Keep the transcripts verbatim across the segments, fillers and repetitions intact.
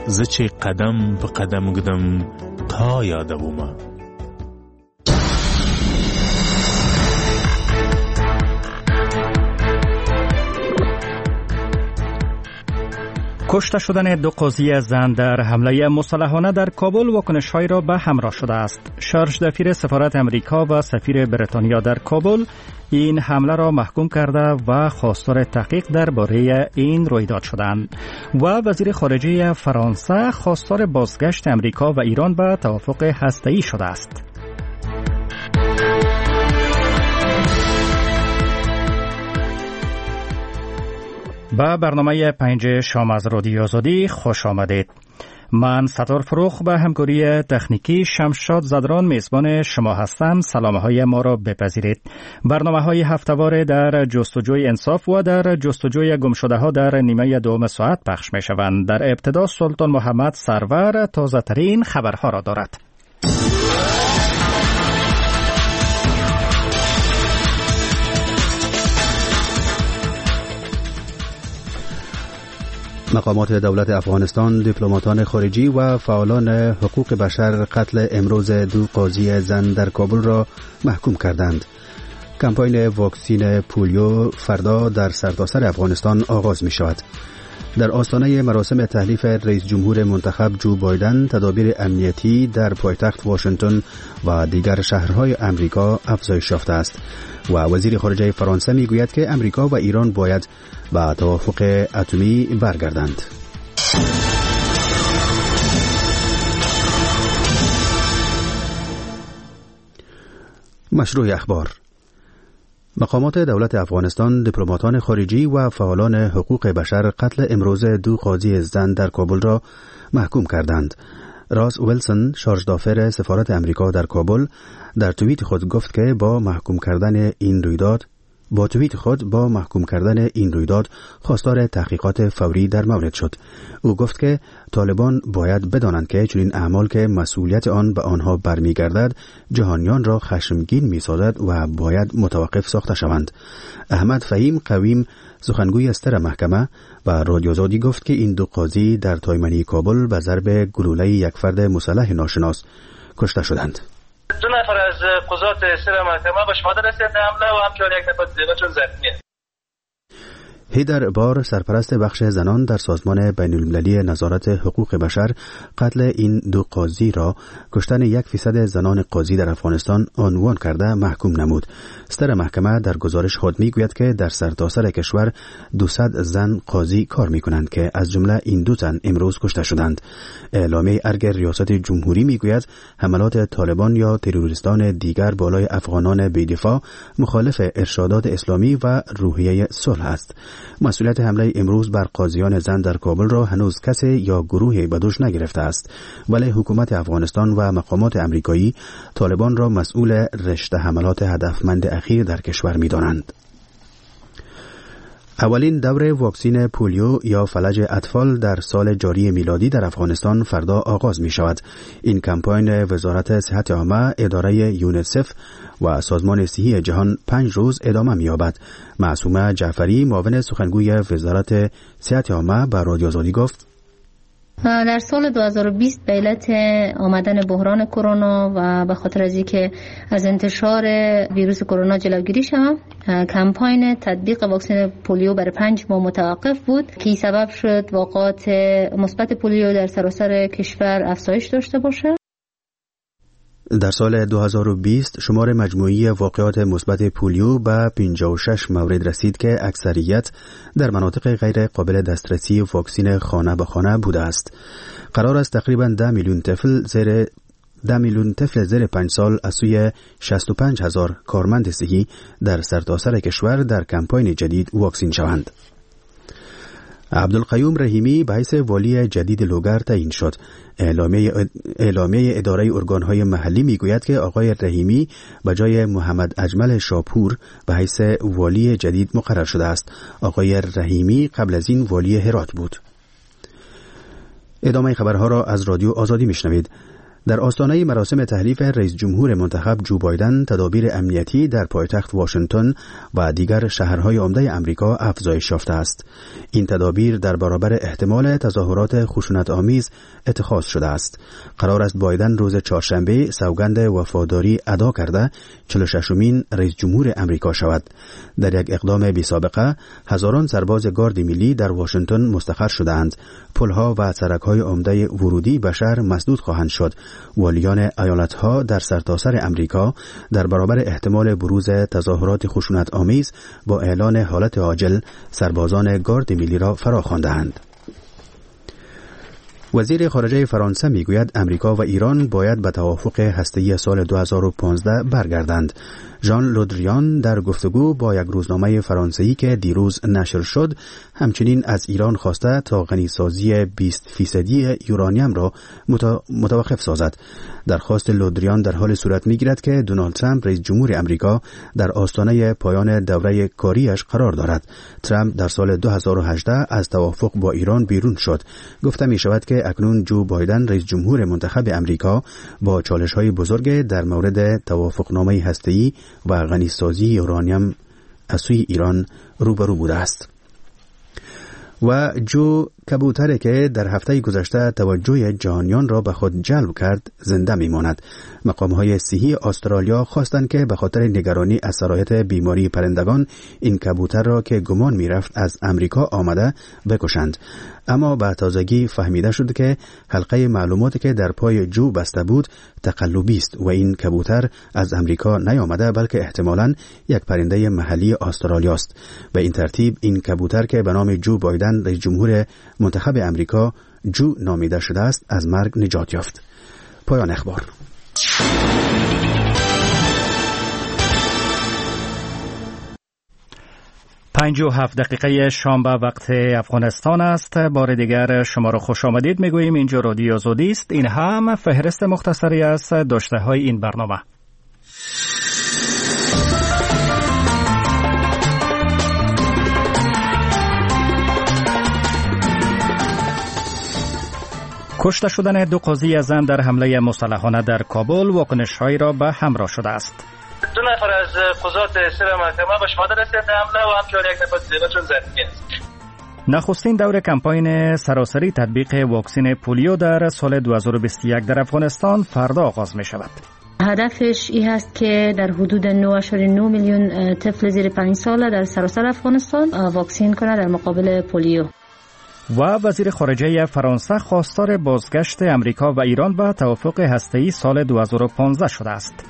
زچه قدم به قدم گدم تا یادوما. کشته شدن دو قاضی زن در حمله مسلحانه در کابل واکنش‌هایی را به همراه شده است. شارژ دفیر سفارت امریکا و سفیر بریتانیا در کابل این حمله را محکوم کرده و خواستار تحقیق درباره این رویداد شدند و وزیر خارجه فرانسه خواستار بازگشت امریکا و ایران به توافق هسته‌ای شده است. با برنامه پنج شام از رادیو آزادی خوش آمدید. من ستار فروخ به همکاری تکنیکی شمشاد زدران میزبان شما هستم. سلامه های ما را بپذیرید. برنامه های هفته‌واره در جستجوی انصاف و در جستجوی گمشده ها در نیمه دوم ساعت پخش می شوند. در ابتدا سلطان محمد سرور تازه ترین خبرها را دارد. مقامات دولت افغانستان، دیپلماتان خارجی و فعالان حقوق بشر قتل امروز دو قاضی زن در کابل را محکوم کردند. کمپاین واکسین پولیو فردا در سرتاسر افغانستان آغاز می شود. در آستانه مراسم تحلیف رئیس جمهور منتخب جو بایدن، تدابیر امنیتی در پایتخت واشنگتن و دیگر شهرهای امریکا افزایش یافته است و وزیر خارجه فرانسه می گوید که امریکا و ایران باید به توافق اتمی برگردند. مشروع اخبار. مقامات دولت افغانستان، دیپلماتان خارجی و فعالان حقوق بشر قتل امروز دو قاضی زن در کابل را محکوم کردند. راس ویلسون، شارژ دافر سفارت امریکا در کابل، در توییت خود گفت که با محکوم کردن این رویداد با توییت خود با محکوم کردن این رویداد خواستار تحقیقات فوری در مورد شد. او گفت که طالبان باید بدانند که چنین اعمال که مسئولیت آن به آنها برمیگردد جهانیان را خشمگین می‌سازد و باید متوقف ساخته شوند. احمد فهیم قویم، سخنگوی استر محکمه، و رادیو آزادی گفت که این دو قاضی در تایمنی کابل به ضرب گلوله یک فرد مسلح ناشناس کشته شدند. دو نفر از قضات سر محکمه به شهادت رسیدند حمله و همچنین یک نفر دیگر چون زخمی است. هیدر بار، سرپرست بخش زنان در سازمان بین المللی نظارت حقوق بشر، قتل این دو قاضی را کشتن یک فیصد زنان قاضی در افغانستان عنوان کرده محکوم نمود. ستر محکمه در گزارش خود میگوید که در سرتاسر کشور دویست زن قاضی کار میکنند که از جمله این دو زن امروز کشته شدند. اعلامیه ارگ ریاست جمهوری میگوید حملات طالبان یا تروریستان دیگر بالای افغانان بی‌دفاع مخالف ارشادات اسلامی و روحیه صلح است. مسئولیت حمله امروز بر قاضیان زن در کابل را هنوز کسی یا گروهی به دوش نگرفته است، ولی حکومت افغانستان و مقامات امریکایی طالبان را مسئول رشته حملات هدفمند اخیر در کشور می‌دانند. اولین دوره واکسین پولیو یا فلج اطفال در سال جاری میلادی در افغانستان فردا آغاز می شود. این کمپاین وزارت صحت عامه، اداره یونیسف و سازمان صحی جهان پنج روز ادامه می یابد. معصومه جعفری، معاون سخنگوی وزارت صحت عامه، به رادیو آزادی گفت: در سال دو هزار و بیست به علت آمدن بحران کرونا و به خاطر از اینکه از انتشار ویروس کرونا جلوگیری شود، کمپاین تطبیق واکسن پولیو برای پنج ماه متوقف بود که سبب شد واقعات مثبت پولیو در سراسر کشور افزایش داشته باشه. در سال دو هزار و بیست شمار مجموعی واقعات مثبت پولیو به پنجاه و شش مورد رسید که اکثریت در مناطق غیر قابل دسترسی واکسین خانه به خانه بوده است. قرار است تقریباً ده میلیون طفل زیر ده میلیون طفل زیر پنج سال از سوی شصت و پنج هزار کارمند صحی در سرتاسر کشور در کمپاین جدید واکسین شوند. عبدالقیوم رحیمی به حیث والی جدید لوگر تعیین شد. اعلامیه اعلامیه اداره ارگانهای محلی میگوید که آقای رحیمی به جای محمد اجمل شاپور به حیث والی جدید مقرر شده است. آقای رحیمی قبل از این والی هرات بود. ادامه خبرها را از رادیو آزادی میشنوید. در آستانه مراسم تحلیف رئیس جمهور منتخب جو بایدن، تدابیر امنیتی در پایتخت واشنگتن و دیگر شهرهای عمده امریکا افزایش یافته است. این تدابیر در برابر احتمال تظاهرات خشونت‌آمیز اتخاذ شده است. قرار است بایدن روز چهارشنبه سوگند وفاداری ادا کرده چهل و ششمین رئیس جمهور امریکا شود. در یک اقدام بی سابقه، هزاران سرباز گارد ملی در واشنگتن مستقر شدند. پلها و سرک‌های عمده ورودی به شهر مسدود خواهند شد. والیان ایالت‌ها در سرتاسر امریکا در برابر احتمال بروز تظاهرات خشونت‌آمیز با اعلان حالت عاجل سربازان گارد ملی را فراخواندند. وزیر خارجه فرانسه میگوید امریکا و ایران باید به توافق هسته‌ای سال دو هزار و پانزده برگردند. ژان لودریان در گفتگو با یک روزنامه فرانسوی که دیروز نشر شد، همچنین از ایران خواسته تا غنیسازی بیست فیصدی یورانیم را متوقف سازد. درخواست لودریان در حال صورت میگیرد که دونالد ترامپ رئیس جمهور امریکا در آستانه پایان دوره کاریش قرار دارد. ترامپ در سال دو هزار و هجده از توافق با ایران بیرون شد. گفته می شود که اکنون جو بایدن رئیس جمهور منتخب امریکا با چالش‌های بزرگ در مورد توافقنامه هسته‌ای و غنیسازی یورانیم از سوی ایران روبرو بوده است. و جو کبوتری که در هفته گذشته توجه جهانیان را به خود جلب کرد زنده میماند. مقام‌های صحی استرالیا خواستند که به خاطر نگرانی از سرایت بیماری پرندگان این کبوتر را که گمان میرفت از امریکا آمده بکشند. اما به تازگی فهمیده شد که حلقه معلوماتی که در پای جو بسته بود تقلبی است و این کبوتر از امریکا نیامده بلکه احتمالاً یک پرنده محلی استرالیا است. به این ترتیب این کبوتر که به نام جو بایدن رئیس جمهور منتخب امریکا جو نامیده شده است از مرگ نجات یافت. پایان اخبار. پنج و هفت دقیقه شام به وقت افغانستان است. بار دیگر شما را خوش آمدید میگوییم. اینجا رادیو آزادی است. این هم فهرست مختصری از داشته های این برنامه. کشته شدن دو قاضی زن در حمله مسلحانه در کابل واکنش‌هایی را به همراه شده است. دو نفر از قضات سر محکمه به شهادت رسیدند حمله و همچنین یک نفر دیگر چون زخمی است. نخستین دور کمپاین سراسری تطبیق واکسن پولیو در سال دو هزار و بیست و یک در افغانستان فردا آغاز می شود. هدفش این هست که در حدود نه و نه میلیون طفل زیر پنج ساله در سراسر افغانستان واکسین کنه در مقابل پولیو. و وزیر خارجه فرانسه خواستار بازگشت امریکا و ایران به توافق هسته‌ای سال دو هزار و پانزده شده است.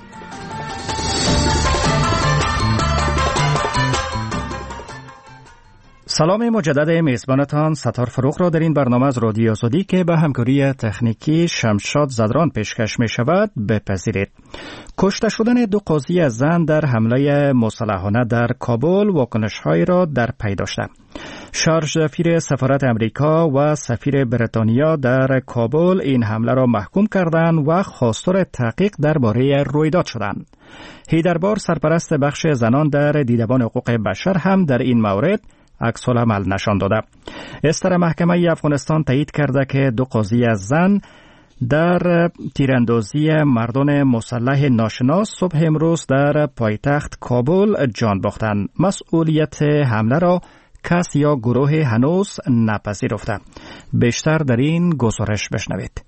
سلام مجدد میزبانتان ستار فروخ را در این برنامه از رادیو آزادی که به همکاری تکنیکی شمشاد زدران پیشکش می شود بپذیرید. کشته شدن دو قاضی زن در حمله مسلحانه در کابل واکنش‌هایی را در پی داشته. شارژ دفیر سفارت امریکا و سفیر بریتانیا در کابل این حمله را محکوم کردند و خواستار تحقیق درباره رویداد شدند. هیدربار سرپرست بخش زنان در دیدبان حقوق بشر هم در این مورد عکس العمل نشان داده. استر محکمه افغانستان تایید کرده که دو قاضی از زن در تیراندازی مردان مسلح ناشناس صبح امروز در پایتخت کابل جان باختند. مسئولیت حمله را کس یا گروه هنوز نپذیرفته. بیشتر در این گزارش بشنوید.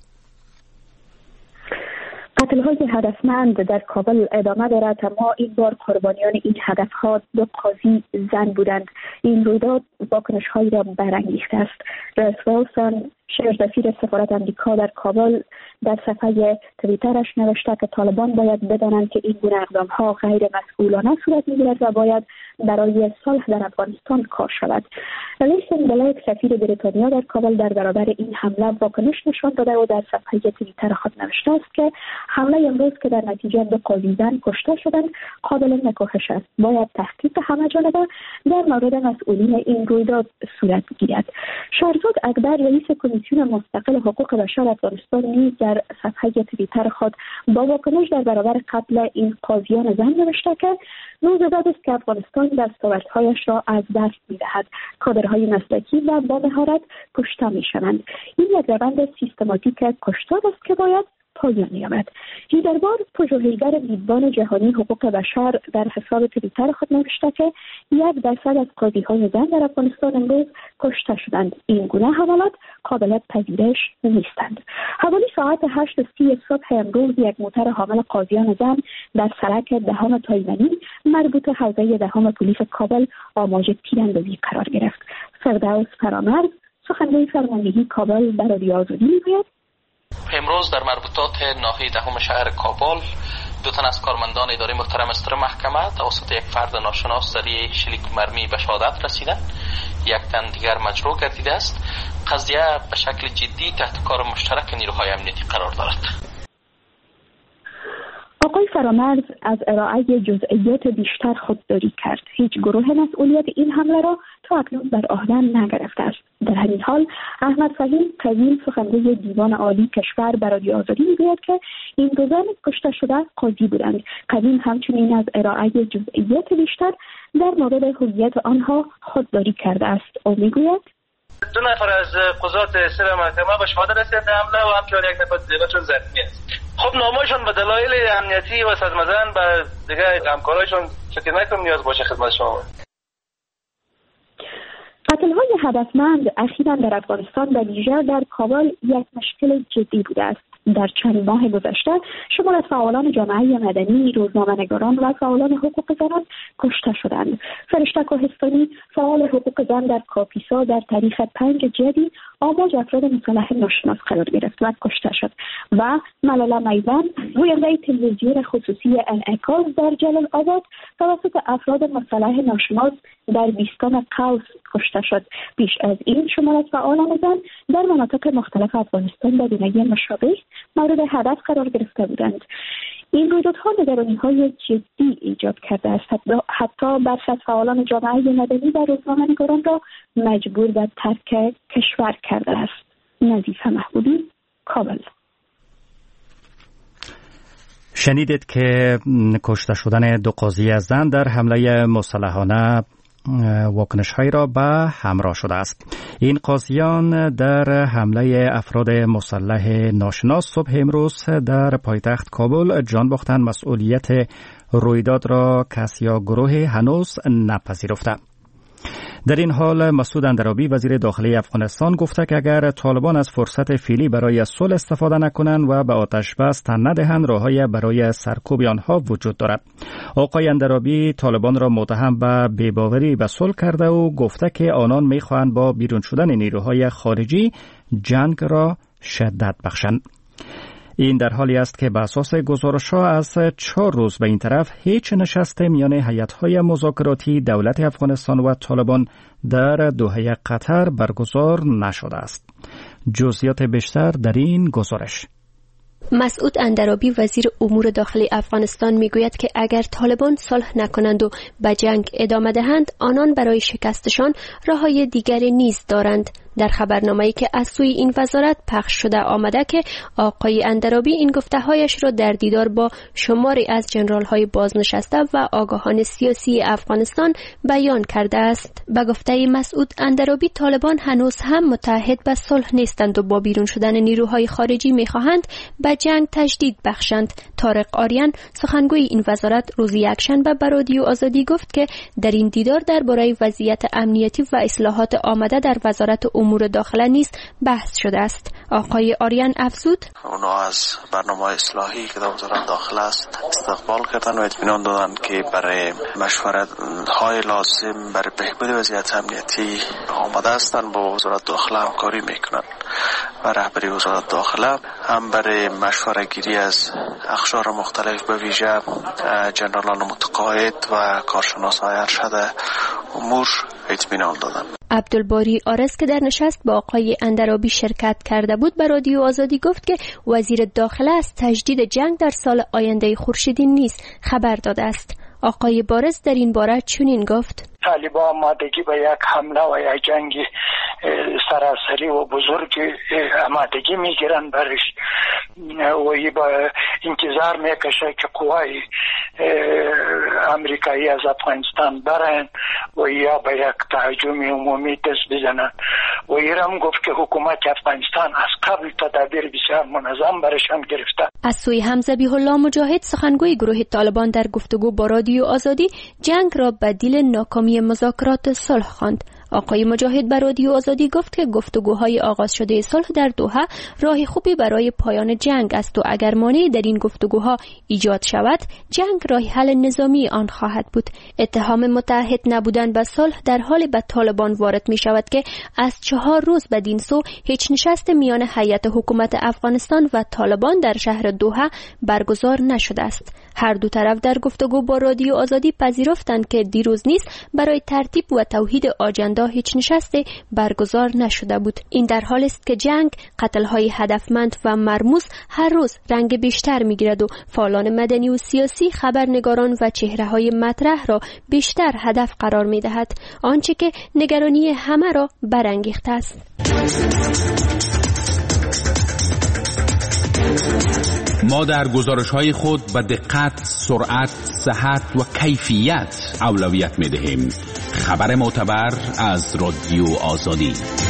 قتل‌های هدفمند در کابل ادامه دارد، اما این بار قربانیان این هدف‌ها دو قاضی زن بودند. این رویداد واکنش‌هایی را برانگیخته است. رئیس ویلسون شارژ دفیر سفارت امریکا در کابل در صفحه توییترش نوشته که طالبان باید بدانند که این گونه اقدام‌ها غیر مسئولانه صورت می‌گیرد و باید برای صلح در افغانستان کار شود. لیسن بلیک سفیر بریتانیا در کابل در برابر این حمله واکنش نشان داده و در صفحه توییتر خود نوشته است که حمله امروز که در نتیجه دو قاضی زن کشته شدند قابل نکوهش است. باید تحقیق همه جانبه در مورد مسئولین این رویداد صورت گیرد. شهرزاد اکبر رئیس کمیسیون مستقل حقوق بشر افغانستان نیز در صفحه توییتر خود با واکنش در برابر قتل این قاضیان زن نوشته که نوزاداد است که افغانستان دستاوردهایش را از دست می‌دهد. کادرهای مسلکی و با مهارت کشته می‌شوند. این یک روند سیستماتیک کشتار است که باید پایان می‌یابد. هیدربار، پژوهشگر میزبان جهانی حقوق بشر، در حساب توییتر خود نوشته که یک درصد از قاضی‌های زن در افغانستان امروز کشته شدند. این گونه حملات قابل پذیرش نیستند. حوالی ساعت هشت و سی صبح امروز یک موتر حامل قاضیان زن در سرک دهم تایمنی مربوط حوزه دهم پلیس کابل آماج تیراندازی قرار گرفت. فردوس فرامرز، سخنگوی فرماندهی کابل، در رادیو آزادی میگوید امروز در مربوطات ناحیه دهم شهر کابل دو تن از کارمندان اداره محترم استر محکمه توسط یک فرد ناشناس ذریعه شلیک مرمی به شهادت رسیدند. یک تن دیگر مجروح گردیده است. قضیه به شکل جدی تحت کار مشترک نیروهای امنیتی قرار دارد. آقای فرامرز از ارائه جزئیات بیشتر خودداری کرد. هیچ گروه مسئولیت این حمله را تا اکنون بر عهده نگرفته است. در همین حال احمد فهیم قویم، سخنگوی دیوان عالی کشور، بر رادیو آزادی میگوید که این دو زن کشته شده قاضی بودند. قویم همچنین از ارائه جزئیات بیشتر در مورد هویت آنها خودداری کرده است. او میگوید دو نفر از قضات سر محکمه به شهادت رسیدند حمله و همچنین یک نفر دیگر چون زخمی است. خب نامه‌شان به دلایل امنیتی و صدمه‌زن به دیگه همکارایشون شکل نکنم نیاز باشه خدمت شما. قتل‌های هدفمند اخیراً در افغانستان و ویژه در کابل یک مشکل جدی بوده است. در چند ماه گذشته شمار از فعالان جامعه مدنی، روزنامه‌نگاران و فعالان حقوق زنان کشته شدند. فرشته کوهستانی، فعال حقوق زن در کاپیسا، در تاریخ پنج جدی آماج افراد مسلح ناشناس قرار گرفت و کشته شد و ملالا میوان، گوینده تلویزیون خصوصی انعکاس در جلال آباد، توسط افراد مسلح ناشناس در بیستان قوس کشته شد. بیش از این شمار از فعالان زن در مناطق مختلف افغانستان به گونه مشابه مورد هدف قرار گرفته بودند. این رویدادها نگرانی‌های جدی ایجاد کرده است. حتی برخی از فعالان جامعه مدنی و روزنامه‌نگاران را مجبور به ترک کشور کرده است. نظیفه محبوبی، کابل. شنیدید که کشته شدن دو قاضی زن در حمله مسلحانه واکنش‌هایی را به همراه شده است. این قاضیان در حمله افراد مسلح ناشناس صبح امروز در پایتخت کابل جان باختند. مسئولیت رویداد را کسی یا گروه هنوز نپذیرفته. در این حال مسعود اندرابی وزیر داخلی افغانستان گفته که اگر طالبان از فرصت فعلی برای صلح استفاده نکنند و به آتش بس تن ندهند راه‌های برای سرکوب آنها وجود دارد. آقای اندرابی طالبان را متهم به بی‌باوری به صلح کرده و گفته که آنان می‌خواهند با بیرون شدن نیروهای خارجی جنگ را شدت بخشند. این در حالی است که به اساس گزارش‌ها از چهار روز به این طرف هیچ نشست میان هیئت‌های مذاکراتی دولت افغانستان و طالبان در دوحه قطر برگزار نشده است. جزئیات بیشتر در این گزارش. مسعود اندرابی وزیر امور داخلی افغانستان میگوید که اگر طالبان صلح نکنند و به جنگ ادامه دهند آنان برای شکستشان راه‌های دیگری نیز دارند. در خبرنامه‌ای که از سوی این وزارت پخش شده آمده که آقای اندرابی این گفته‌هایش را در دیدار با شماری از ژنرال‌های بازنشسته و آگاهان سیاسی افغانستان بیان کرده است. به گفته مسعود اندرابی طالبان هنوز هم متحد به صلح نیستند و با بیرون شدن نیروهای خارجی می‌خواهند به جنگ تجدید بخشند. طارق آریان سخنگوی این وزارت روز یکشنبه به رادیو آزادی گفت که در این دیدار درباره وضعیت امنیتی و اصلاحات آمده در وزارت امور داخله نیز بحث شده است. آقای آریان افزود اونا از برنامه اصلاحی که در وزارت داخله است استقبال کردن و اطمینان دادن که برای مشورت های لازم برای بهبود وضعیت امنیتی آماده هستند. با وزارت داخله همکاری میکنن و رهبری وزارت داخله هم برای مشوره گیری از اقشار مختلف به ویژه جنرالان متقاعد و کارشناسان ارشد امور اطمینان دادن. عبدالباری آرز که در نشست با آقای اندرابی شرکت کرده بود به رادیو آزادی گفت که وزیر داخله از تجدید جنگ در سال آینده خورشیدی نیز خبر داده است. آقای بارز در این باره چنین گفت: طالبان آمادگی به یک حمله و یک جنگ سراسری و بزرگ آمادگی میگیرن برش و ای با انتظار میکشه که قوای امریکایی از افغانستان برن و یا به یک تهاجم عمومی دست بزنن و ایرم گفت که حکومت افغانستان از قبل تدابیر بسیار منظم برشان گرفته. از سوی هم ذبیح الله مجاهد سخنگوی گروه طالبان در گفتگو با رادیو آزادی جنگ را بدیل ناکامی مذاکرات صلح خواند. آقای مجاهد بر رادیو آزادی گفت که گفتگوهای آغاز شده صلح در دوحه راه خوبی برای پایان جنگ است و اگر مانعی در این گفتگوها ایجاد شود جنگ راه حل نظامی آن خواهد بود. اتهام متعهد نبودن به صلح در حال به طالبان وارد می شود که از چهار روز بدین سو هیچ نشست میان هیئت حکومت افغانستان و طالبان در شهر دوحه برگزار نشده است. هر دو طرف در گفتگو با رادیو آزادی پذیرفتند که دیروز نیز برای ترتیب و توحید آجندا هیچ نشستی برگزار نشده بود. این در حالی است که جنگ، قتل‌های هدفمند و مرموز هر روز رنگ بیشتر می‌گیرد و فعالان مدنی و سیاسی، خبرنگاران و چهره‌های مطرح را بیشتر هدف قرار می‌دهد، آنچه که نگرانی همه را برانگیخته است. ما در گزارش‌های خود به دقت، سرعت، صحت و کیفیت اولویت می‌دهیم. خبر معتبر از رادیو آزادی.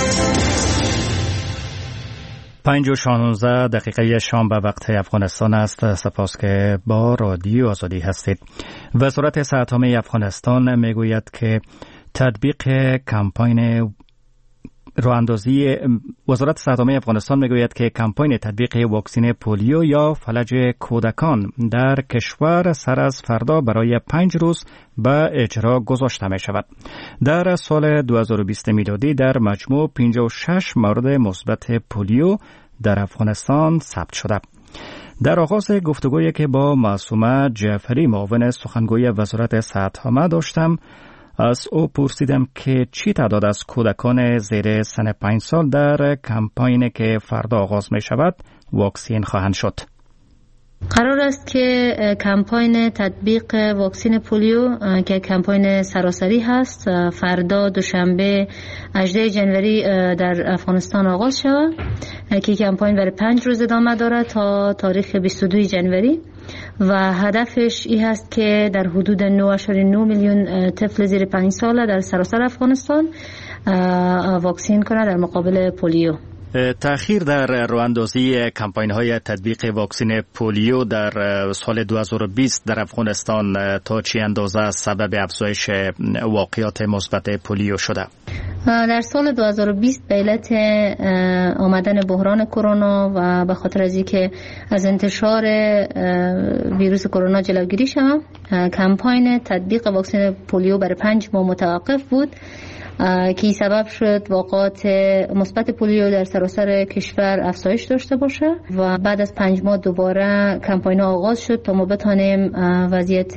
پنج و شانزده دقیقه شام به وقت افغانستان است. سپاس که با رادیو آزادی هستید. وزارت صحت عامه افغانستان میگوید که تطبیق کمپاین راهاندازی وزارت صحت عامه افغانستان میگوید که کمپاین تطبیق واکسن پولیو یا فلج کودکان در کشور سر از فردا برای پنج روز به اجرا گذاشته می شود. در سال دو هزار و بیست میلادی در مجموع پنجاه و شش مورد مثبت پولیو در افغانستان ثبت شده. در آغاز گفتگویی که با معصومه جعفری معاون سخنگوی وزارت صحت عامه داشتم، از او پرسیدم که چی تعداد از کودکان زیر سن پنج سال در کمپاینی که فردا آغاز می شود واکسین خواهند شد. قرار است که کمپاین تطبیق واکسن پولیو که کمپاین سراسری هست فردا دوشنبه هجدهم ژانویه در افغانستان آغاز شود که کمپاین برای پنج روز ادامه دارد تا تاریخ بیست و دوم ژانویه و هدفش این هست که در حدود نه و نه میلیون طفل زیر پنج ساله در سراسر افغانستان واکسین کنه در مقابل پولیو. تأخیر در راهاندازی کمپاین‌های تطبیق واکسن پولیو در سال دو هزار و بیست در افغانستان تا چه اندازه سبب افزایش واقعات مثبت پولیو شده؟ در سال دو هزار و بیست به علت آمدن بحران کرونا و به خاطر از اینکه از انتشار ویروس کرونا جلوگیری شود، کمپاین تطبیق واکسن پولیو برای پنج ماه متوقف بود که سبب شد واقعات مثبت پولیو در سراسر کشور افزایش داشته باشه و بعد از پنج ماه دوباره کمپاین آغاز شد تا ما بتانیم وضعیت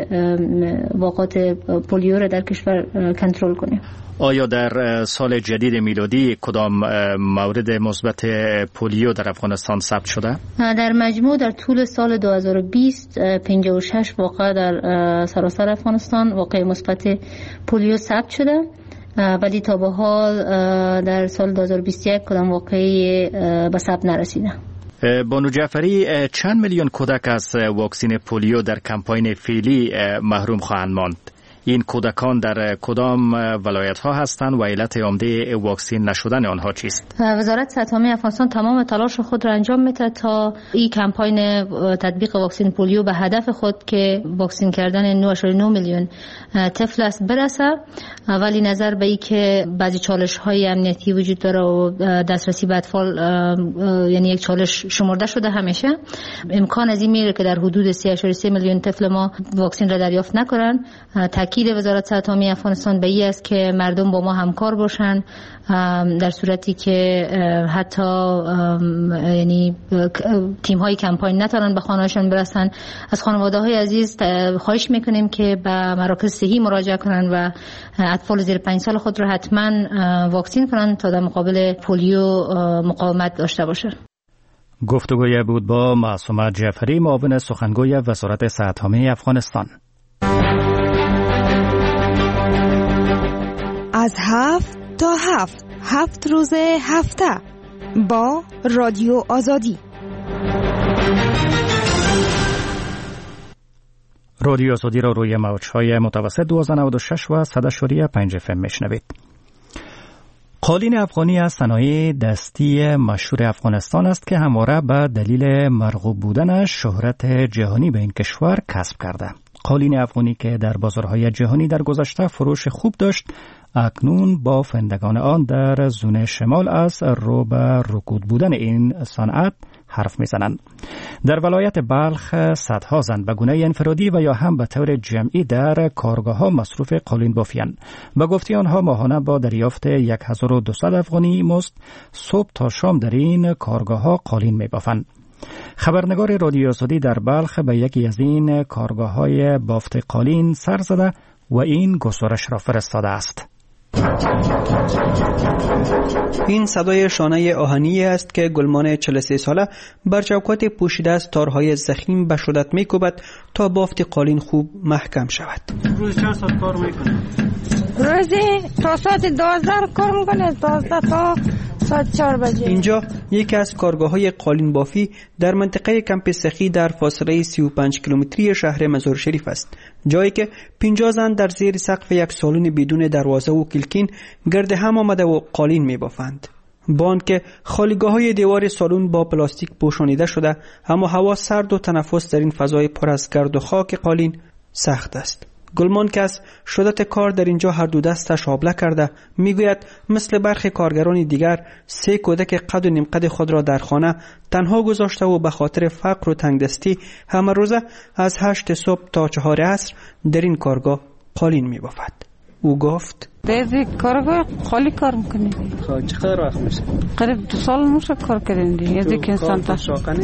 واقعات پولیو را در کشور کنترل کنیم. آیا در سال جدید میلادی کدام مورد مثبت پولیو در افغانستان ثبت شده؟ در مجموع در طول سال دو هزار و بیست پنجاه و شش واقعه در سراسر افغانستان واقع مثبت پولیو ثبت شده، ولی تا به حال در سال دو هزار و بیست و یک کدام واقعی به ثبت نرسیده. بانو جعفری، چند میلیون کودک از واکسن پولیو در کمپاین فعلی محروم خواهند ماند؟ این کودکان در کدام ولایت ها هستند و علت عمده واکسین نشدن آنها چیست؟ وزارت صحت عامه افغانستان تمام تلاش خود را انجام میده تا این کمپاین تطبیق واکسن پولیو به هدف خود که واکسین کردن نه و نه میلیون طفل است برسه، ولی نظر به این که بعضی چالش های امنیتی وجود داره و دسترسی به اطفال یعنی یک چالش شمرده شده، همیشه امکان از این میره که در حدود سه و سه میلیون طفل ما واکسین را دریافت نکنن. تاکید وزارت صحت عامه افغانستان به این است که مردم با ما همکار باشن در صورتی که حتی یعنی تیم های کمپاین نتونن به خانه‌شان برسن. از خانواده های عزیز خواهش میکنیم که به مراکز صحی مراجعه کنن و اطفال زیر پنج سال خود را حتما واکسین کنن تا در مقابل پولیو مقاومت داشته باشه. گفتگوی بود با معصومه جعفری معاون سخنگوی وزارت صحت عامه افغانستان. از هفت تا هفت هفت روز هفته با رادیو آزادی. رادیو آزادی را روی موج‌های متوسط دویست و نود و شش و صد و پنج اف ام میشنوید. قالین افغانی از صنایع دستی مشهور افغانستان است که همواره به دلیل مرغوب بودنش شهرت جهانی به این کشور کسب کرده. قالین افغانی که در بازارهای جهانی در گذشته فروش خوب داشت، اکنون بافندگان آن در زون شمال از رو به رکود بودن این صنعت حرف میزنند. در ولایت بلخ صدها زن به گونه انفرادی و یا هم به طور جمعی در کارگاه ها مصروف قالین بافیان. به گفته آنها ماهانه با دریافت یک هزار و دویست افغانی مزد صبح تا شام در این کارگاه ها قالین می بافند. خبرنگار رادیو آزادی در بلخ به یکی از این کارگاه های بافت قالین سر زده و این گزارش را فرستاده است. این صدای شانه آهنی است که گلمان چهل و سه ساله بر چوکات پوشیده از تارهای ضخیم به شدت می‌کوبد تا بافت قالین خوب محکم شود. روز چند ساعت کار میکنه؟ روزی تا ساعت دوازده کار میکنه، دوازده تا ساعت چهار بجه. اینجا یکی از کارگاه‌های قالین بافی در منطقه کمپ سخی در فاصله سی و پنج کیلومتری شهر مزار شریف است، جایی که پنجاه زن در زیر سقف یک سالن بدون دروازه و کلکین گرد هم آمده و قالین می‌بافند. با آنکه خالیگاه‌های دیوار سالن با پلاستیک پوشانیده شده، اما هوا سرد و تنفس در این فضای پر از گرد و خاک قالین سخت است. گلمان که از شدت کار در اینجا هر دو دستش آبله کرده میگوید مثل برخی کارگران دیگر سه کودک قد و نیم قد خود را در خانه تنها گذاشته و به خاطر فقر و تنگدستی همه روزه از هشت صبح تا چهار عصر در این کارگاه قالین میبافد. او گفت در کارگاه خالی کار میکنی. چقدر وقت میشه؟ قریب دو سال میشه کار کردیم دیگه. از اینکه انسان تا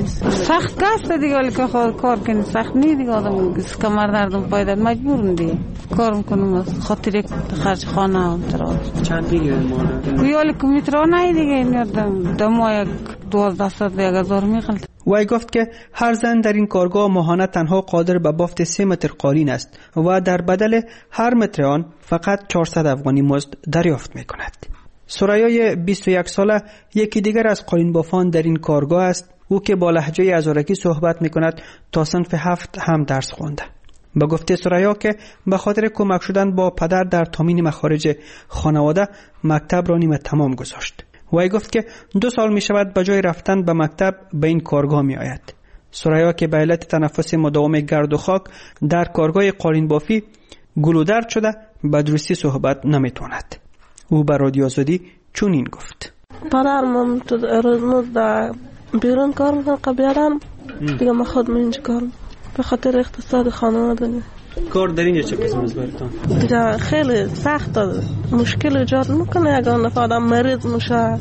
سخت کاست دیگه، ولی که خود کار کنی سخت نی دیگه. آدم کمر دردم پای مجبورم دیگه کار میکنم خاطر خرج خانه هم ترا. چند میگیره ماهانه؟ ولی کمیترا نه دیگه میاد دم یک دوازده صد یک هزار میخلد. وی گفت که هر زن در این کارگاه ماهانه تنها قادر به بافت سه متر قالین است و در بدل هر متر آن فقط چهارصد افغانی مزد دریافت می کند. سرایای بیست و یک ساله یکی دیگر از قالین بافان در این کارگاه است. او که با لهجه ازارکی صحبت می کند تا صنف هفت هم درس خونده. به گفته سرایا که به خاطر کمک شدن با پدر در تامین مخارج خانواده مکتب را نیمه تمام گذاشت. وی گفت که دو سال می شود به جای رفتن به مکتب به این کارگاه می آید. سرایا که به علت تنفس مداوم گرد و خاک در کارگاه قالین بافی گلودرد شده به درستی صحبت نمی تواند. او به رادیو آزادی چنین گفت: پدرم تو روز در بیرون کار میکنه، قبیلم دیگه ما خود من اینجا کار به خاطر اقتصاد خانواده. کار در اینجا چه قسم است براتون؟ دیگه خیلی سخت مشکل ایجاد میکنه اگر نفر آدم مریض میشه.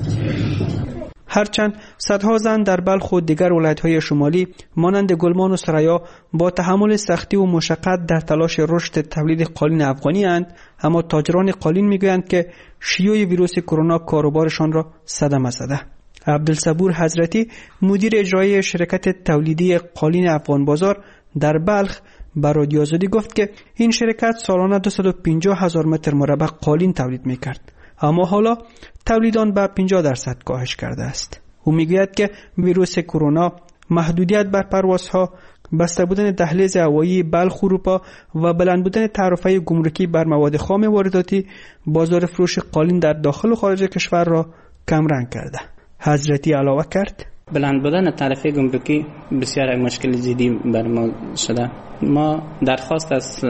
هرچند صدها زن در بلخ و دیگر ولایت‌های شمالی مانند گلمان و سرایا با تحمل سختی و مشقت در تلاش رشد تولید قالین افغانی اند، اما تاجران قالین میگویند که شیوع ویروس کرونا کاروبارشان را صدمه زده. عبدالصبور حضرتی مدیر اجرایی شرکت تولیدی قالین افغان بازار در بلخ بر رادیو آزادی گفت که این شرکت سالانه دویست و پنجاه هزار متر مربع قالین تولید میکرد، اما حالا تولید آن به پنجاه درصد کاهش کرده است. او میگوید که ویروس کرونا، محدودیت بر پروازها، بسته بودن دهلیز هوایی بلخ اروپا و بلند بودن تعرفه گمرکی بر مواد خام وارداتی بازار فروش قالین در داخل و خارج کشور را کم رنگ کرده. حضرتی علاوه کرد: بلند بودن تعرفه گمرکی بسیار مشکل جدی بر ما شده. ما درخواست از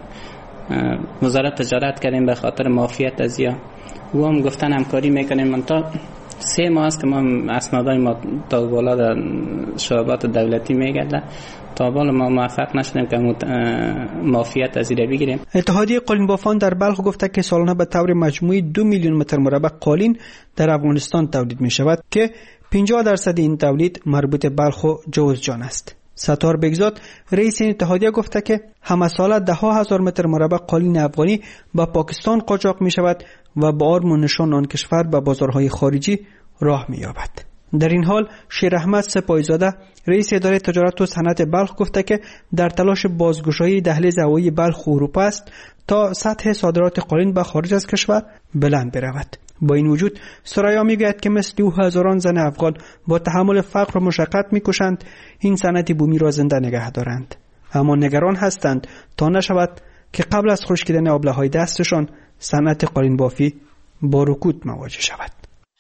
وزارت تجارت کردیم به خاطر معافیت از یا و هم گفتن همکاری میکنیم. من تا سه ماه است که ما اسنادای ما تا بالا در شعبات دولتی میگرده، تا بالا ما موفق نشدیم که معافیت از این بگیریم. اتحادیه قالین بافان در بلخ گفته که سالانه به طور مجموعی دو میلیون متر مربع قالین در افغانستان تولید می شود که پنجاه درصد این تولید مربوط بلخ و جوزجان است. ستار بگزاد رئیس این اتحادیه گفته که همه ساله ده ها هزار متر مربع قالین افغانی به پاکستان قاچاق می شود و با آرم و نشان آن کشور به بازارهای خارجی راه می یابد. در این حال شیر احمد سپاهیزاده رئیس اداره تجارت و صنعت بلخ گفته که در تلاش بازگشایی دهلیز هوایی بلخ و اروپا است تا سطح صادرات قالین به خارج از کشور بلند برود. با این وجود سرایا میگوید که مثل او هزاران زن افغان با تحمل فقر و مشقت میکوشند این صنعت بومی را زنده نگه دارند، اما نگران هستند تا نشود که قبل از خشکیدن آبله های دستشان صنعت قالین بافی با رکود مواجه شود.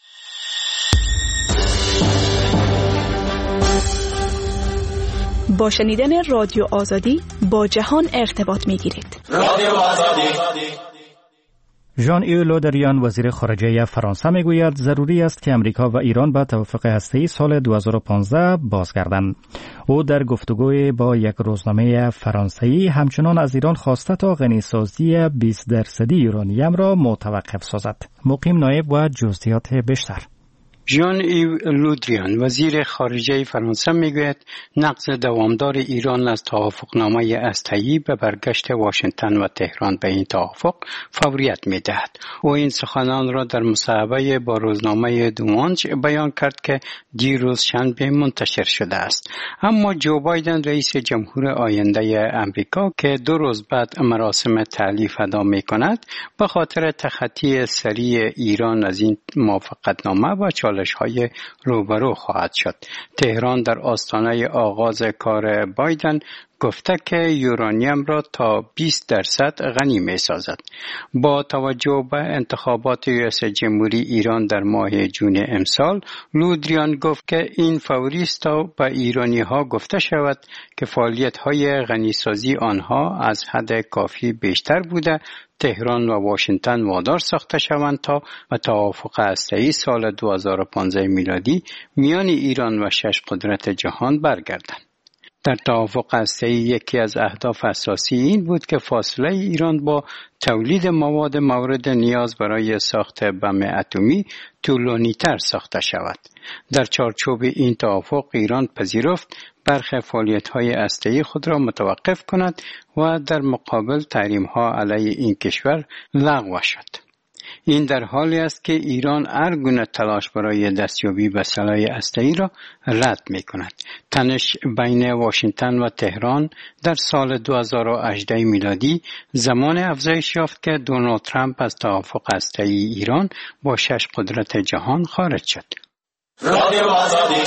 با شنیدن رادیو آزادی با جهان ارتباط می‌گیرید. رادیو آزادی. ژان ایو لودریان وزیر خارجه فرانسه میگوید ضروری است که امریکا و ایران به توافق هسته‌ای سال دو هزار و پانزده بازگردند. او در گفتگوی با یک روزنامه فرانسوی همچنان از ایران خواسته تا غنیسازی بیست درصدی یورانیم را متوقف سازد. مقیم نایب و جزئیات بیشتر. ژان ایو لودریان وزیر خارجه فرانسه میگوید نقض دوامدار ایران از توافقنامه هسته‌ای به برگشت واشنگتن و تهران به این توافق فوریت میدهد. او این سخنان را در مصاحبه با روزنامه دومانج بیان کرد که دیروز شنبه منتشر شده است. اما جو بایدن رئیس جمهور آینده امریکا که دو روز بعد مراسم تألیف ادا میکند به خاطر تخطی سریع ایران از این موافقتنامه و های روبرو خواهد شد. تهران در آستانه آغاز کار بایدن گفته که یورانیم را تا بیست درصد غنی می سازد. با توجه به انتخابات ریاست جمهوری ایران در ماه جون امسال، لودریان گفت که این فوری است تا به ایرانی ها گفته شود که فعالیت های غنیسازی آنها از حد کافی بیشتر بوده تهران و واشنگتن وادار ساخته شوند تا به توافق هسته‌ای سال دو هزار و پانزده میلادی میان ایران و شش قدرت جهان برگردند. در توافق هسته‌ای یکی از اهداف اساسی این بود که فاصله ایران با تولید مواد مورد نیاز برای ساخت بم اتمی طولانی‌تر ساخته شود. در چارچوب این توافق ایران پذیرفت برخی فعالیت‌های هسته‌ای خود را متوقف کند و در مقابل تحریم‌ها علیه این کشور لغو شد. این در حالی است که ایران هر گونه تلاش برای دستیابی به سلاح هسته‌ای را رد می‌کند. تنش بین واشنگتن و تهران در سال دو هزار و هجده میلادی زمان افزایش یافت که دونالد ترامپ از توافق هسته‌ای ایران با شش قدرت جهان خارج شد. رادیو آزادی.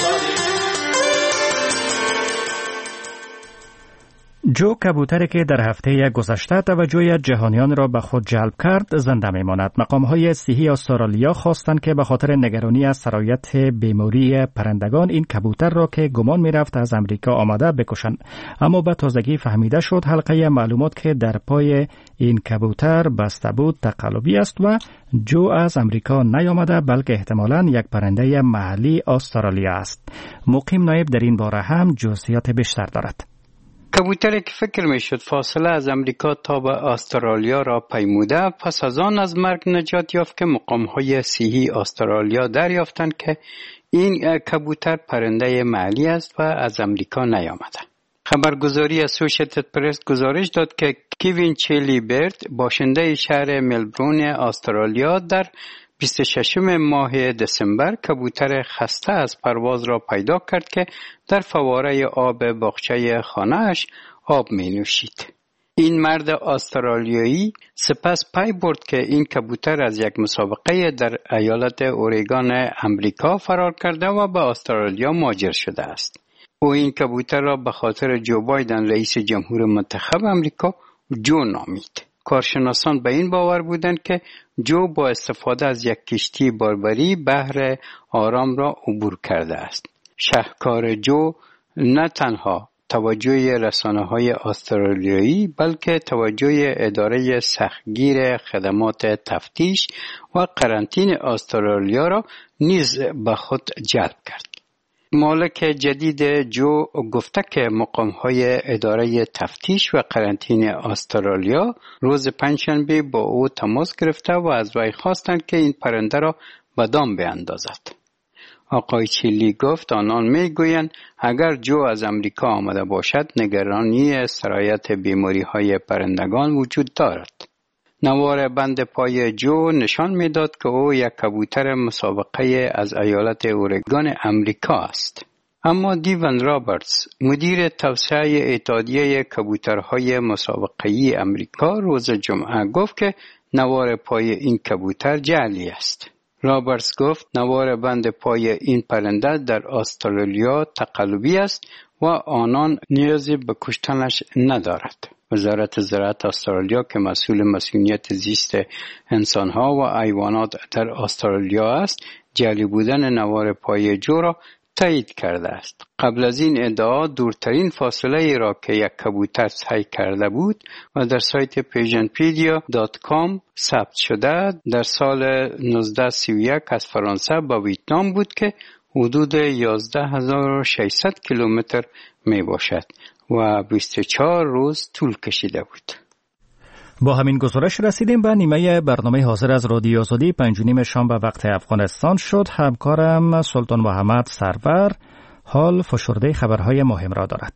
جو کبوتری که در هفته گذشته توجه جهانیان را به خود جلب کرد زنده میماند. مقام‌های صحی استرالیا خواستند که به خاطر نگرانی از سرایت بیماری پرندگان این کبوتر را که گمان می‌رفت از امریکا آمده بکشند. اما به تازگی فهمیده شد حلقه معلومات که در پای این کبوتر بسته بود تقلبی است و جو از امریکا نیامده بلکه احتمالاً یک پرنده محلی استرالیا است. مقیم نایب در این باره هم جزئیات بیشتر دارد. کبوتری که فکر میشد فاصله از امریکا تا به استرالیا را پیموده پس از آن از مرگ نجات یافت که مقام‌های صحی استرالیا دریافتند که این کبوتر پرنده محلی است و از امریکا نیامده. خبرگزاری اسوشیتد پرس گزارش داد که کیوین چیلی برد باشنده شهر ملبورن استرالیا در بیست و ششم ماه دسامبر کبوتر خسته از پرواز را پیدا کرد که در فواره آب باغچه خانه‌اش آب می نوشید. این مرد استرالیایی سپس پی برد که این کبوتر از یک مسابقه در ایالت اورگان امریکا فرار کرده و به استرالیا مهاجر شده است. او این کبوتر را به خاطر جو بایدن رئیس جمهور منتخب امریکا جو نامید. کارشناسان به این باور بودند که جو با استفاده از یک کشتی باربری بحر آرام را عبور کرده است. شهکار جو نه تنها توجه رسانه‌های استرالیایی بلکه توجه اداره سختگیر خدمات تفتیش و قرنطینه استرالیا را نیز به خود جلب کرد. مالک جدید جو گفته که مقام‌های اداره تفتیش و قرنطینه استرالیا روز پنجشنبه با او تماس گرفته و از وی خواستند که این پرنده را به دام بیاندازد. آقای چیلی گفت آنان میگویند اگر جو از امریکا آمده باشد نگرانی سرایت بیماری‌های پرندگان وجود دارد. نوار بند پای جو نشان میداد که او یک کبوتر مسابقه از ایالت اورگان امریکا است. اما دیون رابرتس مدیر توسعه اتحادیه کبوترهای مسابقه‌ای امریکا روز جمعه گفت که نوار پای این کبوتر جعلی است. رابرتس گفت نوار بند پای این پرنده در استرالیا تقلبی است و آنان نیازی به کشتنش ندارد. وزارت زراعت استرالیا که مسئول مسئولیت زیست انسانها و حیوانات در استرالیا است، جعلی بودن نوار پای جو را تایید کرده است. قبل از این ادعا دورترین فاصله ای را که یک کبوتر سعی کرده بود و در سایت پیژنپیدیا دات کام ثبت شده در سال نوزده سی و یک از فرانسه به ویتنام بود که حدود یازده هزار و ششصد کیلومتر می باشد و بیست و چهار روز طول کشیده بود. با همین گزارش رسیدیم به نیمه برنامه حاضر از رادیو آزادی پنج و نیم شام به وقت افغانستان شد. همکارم سلطان محمد سرور حال فشرده خبرهای مهم را دارد.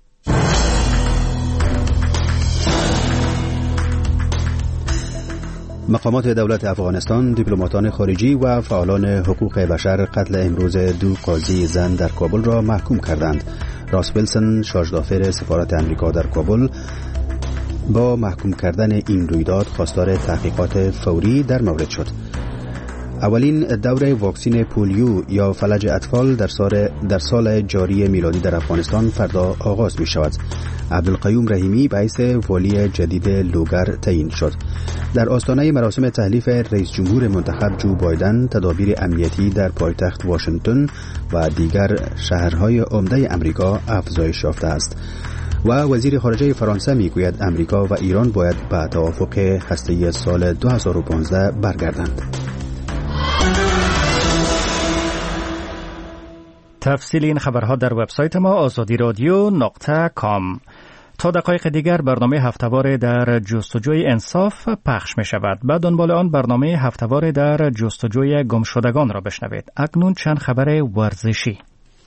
مقامات دولت افغانستان، دیپلماتان خارجی و فعالان حقوق بشر قتل امروز دو قاضی زن در کابل را محکوم کردند. راس ویلسون، شارژدافر سفارت امریکا در کابل، با محکوم کردن این رویداد خواستار تحقیقات فوری در مورد شد. اولین دور واکسین پولیو یا فلج اطفال در سال در سال جاری میلادی در افغانستان فردا آغاز می شود. عبدالقیوم رحیمی باعث والی جدید لوگر تعیین شد. در آستانه مراسم تحلیف رئیس جمهور منتخب جو بایدن، تدابیر امنیتی در پایتخت واشنگتن و دیگر شهرهای عمده امریکا افزایش یافته است. و وزیر خارجه فرانسه میگوید امریکا و ایران باید به توافق هسته‌ای سال دو هزار و پانزده برگردند. تفصیل این خبرها در وبسایت ما آزادی رادیو نقطه کام. تا دقایق دیگر برنامه هفته‌وار در جستجوی انصاف پخش می شود. بعد دنبال آن برنامه هفته‌وار در جستجوی گمشدگان را بشنوید. اکنون چند خبر ورزشی.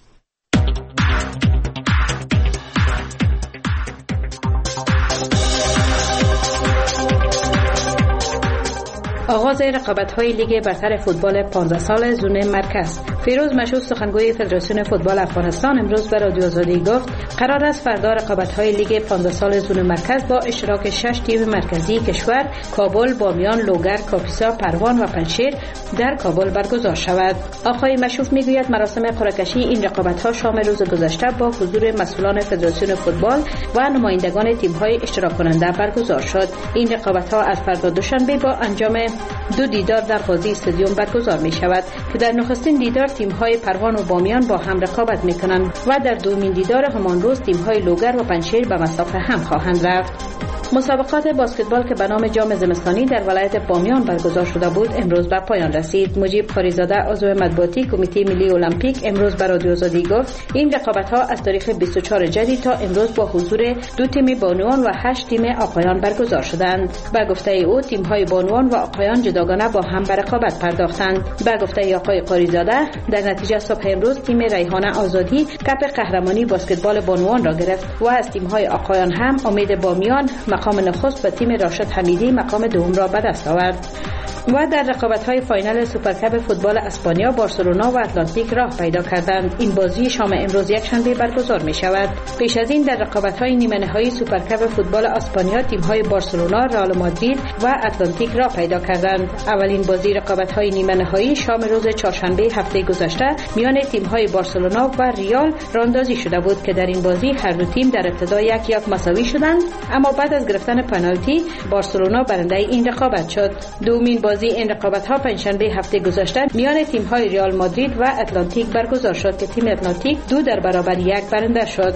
آغاز رقابت‌های لیگ برتر فوتبال پانزده سال زون مرکز. فیروز مشهود سخنگوی فدراسیون فوتبال افغانستان امروز به رادیو آزادی گفت قرار است فردا رقابت‌های لیگ پانزده سال زون مرکز با اشتراک شش تیم مرکزی کشور کابل، بامیان، لوگر، کاپیسا، پروان و پنجشیر در کابل برگزار شود. آقای مشهود میگوید مراسم قرعه‌کشی این رقابت‌ها شام روز گذشته با حضور مسئولان فدراسیون فوتبال و نمایندگان تیم‌های اشتراک کننده برگزار شد. این رقابت‌ها از فردا دوشنبه با انجام دو دیدار در قاضی استادیوم برگزار می شود که در نخستین دیدار تیم‌های پروان و بامیان با هم رقابت می کنند و در دومین دیدار همان روز تیم‌های لوگر و پنجشیر به مسافه هم خواهند رفت. مسابقات بسکتبال که به نام جام زمستانی در ولایت بامیان برگزار شده بود امروز به پایان رسید. مجیب خاریزاده عضو مطبوعاتی کمیته ملی المپیک امروز به رادیو آزادی گفت این رقابت‌ها از تاریخ بیست و چهارم جدید تا امروز با حضور دو تیم بانوان و هشت تیم آقایان برگزار شدند. به گفته او تیم‌های بانوان و آقایان جداگانه با هم به رقابت پرداختند. به گفته آقای خاریزاده در نتیجه صبح امروز تیم ریحانه آزادی کپ قهرمانی بسکتبال بانوان را گرفت و از تیم‌های آقایان هم امید بامیان مقام نخست و تیم راشد حمیدی مقام دوم را به دست آورد. و در رقابت‌های فاینال سوپرکاپ فوتبال اسپانیا بارسلونا و اتلانتیک راه پیدا کردند. این بازی شام امروز یک شنبه برگزار می شود. پیش از این در رقابت‌های نیمه نهایی سوپرکاپ فوتبال اسپانیا تیم‌های بارسلونا، رئال مادرید و اتلانتیک راه پیدا کردند. اولین بازی رقابت‌های نیمه نهایی شام روز چهارشنبه هفته گذشته میان تیم‌های بارسلونا و ریال راندازی شده بود که در این بازی هر دو تیم در ابتدا یک یک مساوی شدند، اما بعد از گرفتن پنالتی بارسلونا برنده این رقابت شد. دومین بازی این رقابت‌ها پنجشنبه هفته گذشته میان تیم‌های ریال مادرید و اتلانتیک برگزار شد که تیم اتلانتیک دو در برابر یک برنده شد.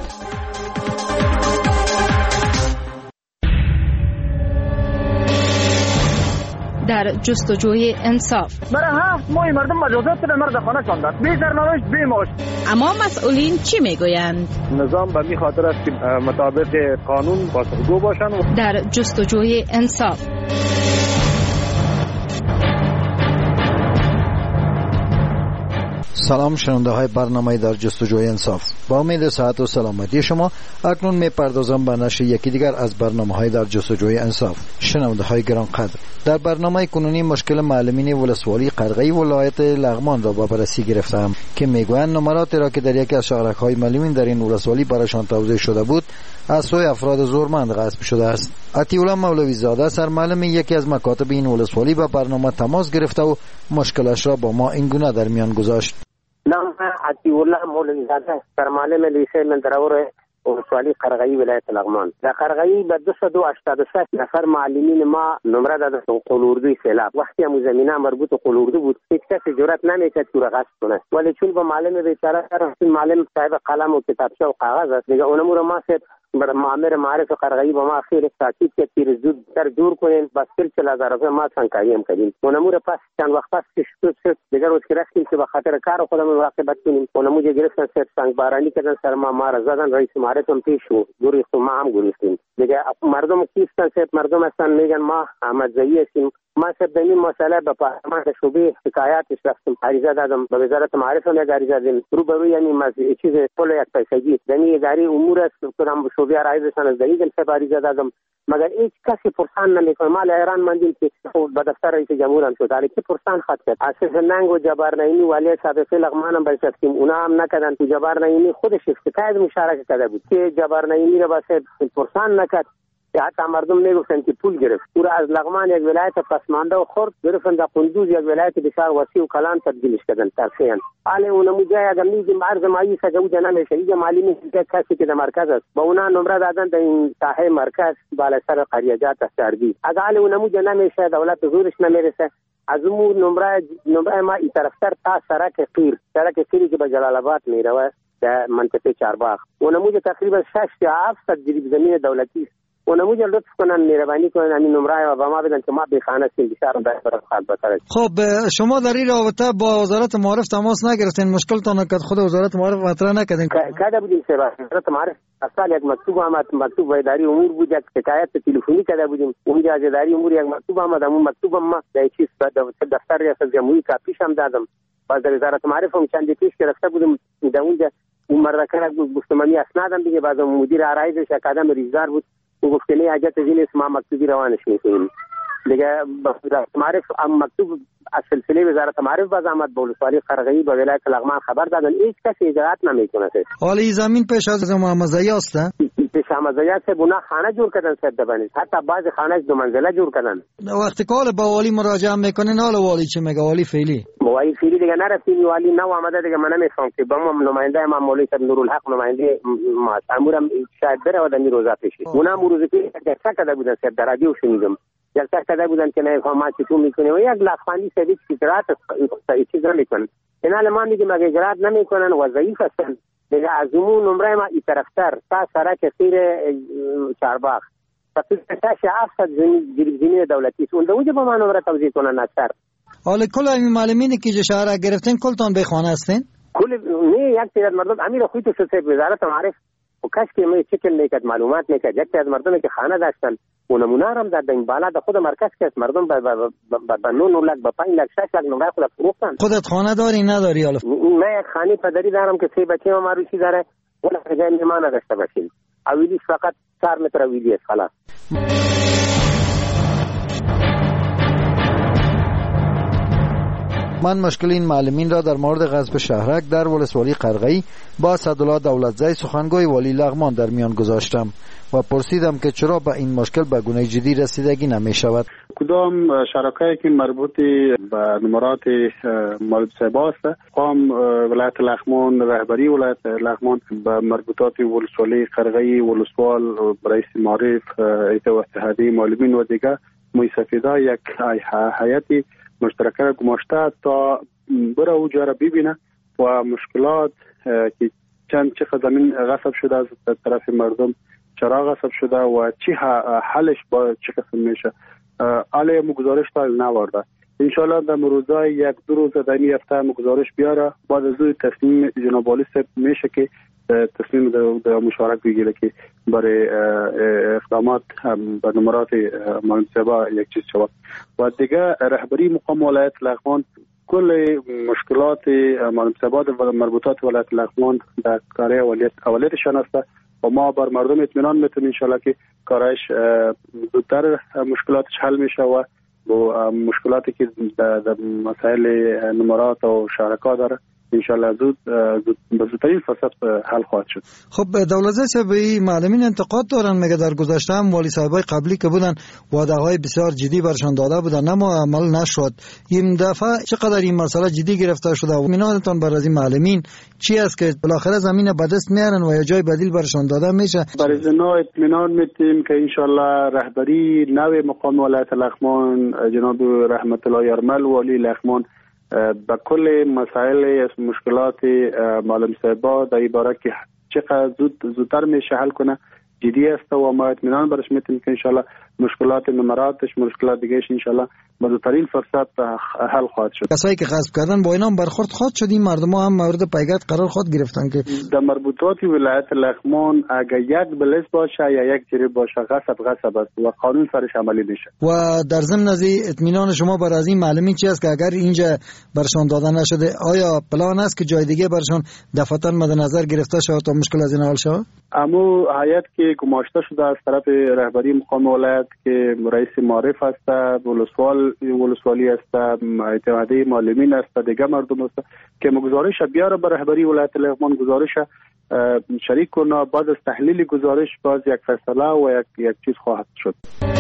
در جستجوی انصاف برای هفت ماه مردم مجازات به مرد خانه شاندند، بی سرنوشت بی معاش. اما مسئولین چی میگویند؟ نظام به می خاطر است که مطابق قانون پاسخگو باشند. در جستجوی انصاف سلام شنونده های برنامه در جستجوی انصاف، با امید صحت و سلامتی شما اکنون می پردازم به نشر یکی دیگر از برنامه های در جستجوی انصاف. شنونده های گرانقدر، در برنامه کنونی مشکل معلمین ولسوالی قرغی ولایت لغمان را با بررسی گرفتم که میگویند نمراتی را که در یکی از شهرک های معلمین در این ولسوالی برایشان توزیع شده بود از سوی افراد زورمند غصب شده است. عطی‌الله مولوی زاده سرمعلم یکی از مکاتب این ولسوالی با برنامه تماس گرفته و مشکلش را با ما اینگونه در میان گذاشت. نام عطی‌الله مولوی زاده سرمعلم لیسه مندرور ولسوالی قرغی ولایت لغمان. در قرغی به دویست و هشتاد و شش نفر معلمین ما نمره دادن قلوردوی سیلاب. وقتی هم زمینه مربوط به قلوردو بود هیچ کسی جرئت نمیکرد که غصب کنه، ولی چون با معلم بیچاره رفتیم، معلم صاحب قلم و کتابچه و کاغذ است دیگه، اونمو رو ما سید بر معمر معرف قرغی با ما خیلی تاکید کرد که زود در دور کنین، بس چهل هزار روپیه ما سنگکاری هم کردیم. اونمو رو پس چند وقت پس شد شد دیگه روز که رفتیم که به خاطر کار خودمون مراقبت کنیم، اونمو جو گرفتن سر سنگ بارانی کردن سر ما، ما را زدن، رئیس معرف هم پیش و گریختم، ما هم گریختیم دیگه. مردم کیستن سید مردم هستن میگن ما احمد زایی هستیم. ما سب دنی مسئله به پارلمان شعبه شکایاتش رفتم، عریضه دادم به وزارت معارف هم یک عریضه دادم، روبروی یعنی مز چیز پول یک پیسگی دنی اداری امور است کدام شعبه رئیسشان از دنی سب عریضه دادم، مگر هیچ کسی پرسان نمیکنه. ما ایران ماندیم که به دفتر رئیس جمهور هم شد، ولی که پرسان خط کرد اساس ننگ و جبار نعیمی ولی سابق لغمان هم برسفتیم، اونا هم نکردن. تو جبار نعیمی خودش افتتاح مشارکت کرده بود که جبار نعیمی را واسه پرسان نکرد، حتی مردم میگفتن که پول گرفت. او را از لغمان یک ولایت پسمانده و خرد گرفتن در قندوز یک ولایت بسیار وسیع و کلان تبدیلش کردن ترفیعا. حالا اونمو جای اگر میگیم عرض مایی سجوده نمیشه، اینجا معلمی کسی که در مرکز است با اونا نمره دادن در این ساحه مرکز بالا سر قریجات استردی. اگر حالا اونمو جا نمیشه، دولت زورش نمیرسه، از اون نمره نمره ما این طرفتر تا سرک قیر، سرک قیری که به جلال آباد میروه در منطقه چارباغ، اونمو تقریبا شش تا هفت جریب زمین دولتی است. اونمو جا لطف کنن مهربانی کنن همین نمره و ما بدن که ما بی خانه هستیم بسیار برای خواهد بتره. خب شما در این رابطه با وزارت معارف تماس نگرفتین؟ مشکلتان نکرد خود وزارت معارف مطرح نکردین؟ کرده بودیم سر وزارت معارف اصلا یک مکتوب آمد، مکتوب اداری امور بود، یک شکایت تلفنی کرده بودیم، اونجا از اداری امور یک مکتوب آمد، اون مکتوب ما در چیز دفتر ریاست جمهوری کاپیش هم دادم، باز در وزارت معارف هم چند پیش گرفته بودیم در اونجا اون مرکه گفتمانی اسنادم دیگه، بعد مدیر عرایضش اکادم ریزدار بود و گفت که نه حاجت از این است، ما مکتوبی روانش میکنیم دیگه. وزارت معارف هم مکتوب از سلسله وزارت معارف باز آمد، به ولسوالی قرغی به ولایت لغمان خبر دادن، هیچ کسی اجازت نمیکنه. حالا این زمین پیش از محمد زایی است؟ پیش محمد زایی است، اونا خانه جور کردن سر دبنی، حتی بعضی خانه دو منزله جور کردن. وقتی کال با والی مراجعه میکنین، حالا والی چه میگه؟ والی فعلی والی فعلی دیگه نرفتیم، والی نو آمده دیگه، من نمیفهم که با ما نماینده ما مولوی صاحب نورالحق نماینده ما امورم شاید بره و دنی روزا پیشی، اونا روزی که چک کرده بودن سر در رادیو شنیدم، یک تا کرده بودن که نه ما چطور میکنه و یک لافانی سویچ اجرات این چیز نمیکنن. این حال ما میگیم اگه اجرات نمیکنن و ضعیف هستن دیگه، از اون نمره ما این طرفتر تا سرک سیر چارباغ تقریبا هفتصد زمین دولتی است، اون دوجه با ما نمره توزیع کنن اکثر. حالا کل این معلمینی که شهر گرفتن کلتون به خانه هستین؟ کل نه یک تعداد مردم امیر خویت شد وزارت معارف و کاش که می چکل میکرد معلومات میکرد، یک تعداد مردمی که خانه داشتن و نمونه هم در این بالا در خود مرکز که مردم به به نه لک به پنج لک شش لک نمره خود فروختن. خودت خانه داری نداری؟ حالا من یک خانه پدری دارم که سه بچه ما روشی داره ولی جای میهمان داشته باشیم، اویلیش فقط چهار متر اویلی است خلاص. من مشکل این معلمین را در مورد غصب شهرک در ولسوالی قرغی با اسدالله دولتزی سخنگوی والی لغمان در میان گذاشتم و پرسیدم که چرا به این مشکل به گونه جدی رسیدگی نمی شود. کدام شرکایی که مربوط به نمرات مولوی صاحب است، قام ولایت لغمان، رهبری ولایت لغمان به مربوطات ولسوالی قرغی، ولسوال، رئیس معارف، هیئت اتحادیه معلمین و دیگر مستفیدا یک هیئت مشترکه گماشته تا بره او جا را ببینه و مشکلات که چند چه زمین غصب شده از طرف مردم، چرا غصب شده و چی حلش با چه قسم میشه، علی مگزارش تا نوارده. انشالله در روزای یک دو روز در این هفته مگزارش بیاره، بعد از اون تصمیم جناب والی صاحب میشه که تصمیم در مشارکت بگیره که برای اقدامات به نمرات معلم صاحب یک چیز شود. و دیگه رهبری مقام ولایت لغمان کل مشکلات معلم صاحب و مربوطات ولایت لغمان در کار اولیتشان است و ما بر مردم اطمینان میتونیم انشالله که کارش زودتر مشکلاتش حل میشه و با مشکلاتی که در مسائل نمرات و شرکا داره انشالله زود به زودترین فرصت حل خواهد شد. خب دولت صاحب معلمین انتقاد دارن، مگه در گذشته هم والی صاحبای قبلی که بودن وعده های بسیار جدی برشان داده بودن اما عمل نشد. این دفعه چقدر این مسئله جدی گرفته شده و اطمینانتان بر از این معلمین چی است که بالاخره زمین به دست میارن و یا جای بدیل برشان داده میشه؟ برای زنا اطمینان میتیم که انشالله رهبری نو مقام ولایت لغمان جناب رحمت الله یرمل والی لغمان با کل مسائل مشکلات معلم صاحبا در عبارت که چقدر زود زودتر میشه حل کنه جدی است و ما اطمینان برش میتیم که انشالله مشکلات نمراتش مشکلات دیگهش انشالله با زودترین فرصت حل خواهد شد. کسایی که غصب کردن با اینا هم برخورد خواهد شد. این مردم هم مورد پیگرد قرار خود گرفتن که در مربوطات ولایت لغمان اگر یک بلیس باشه یا یک جریب باشه غصب غصب است و قانون سرش عملی میشه. و در ضمن از اطمینان شما بر از این معلمین چی است که اگر اینجا برشان داده نشده آیا پلان است که جای دیگه برشان دفعتاً مد نظر گرفته شود تا مشکل از این حل شود؟ امو هیئت که گماشته شده از طرف رهبری مقام ولایت که رئیس معرف است، ولسوال ولسوالی است، اتحادیه معلمین است، دیگه مردم است که گزارش بیاره به رهبری ولایت لغمان گزارش شریک کنه. بعد از تحلیل گزارش باز یک فیصله و یک یک چیز خواهد شد.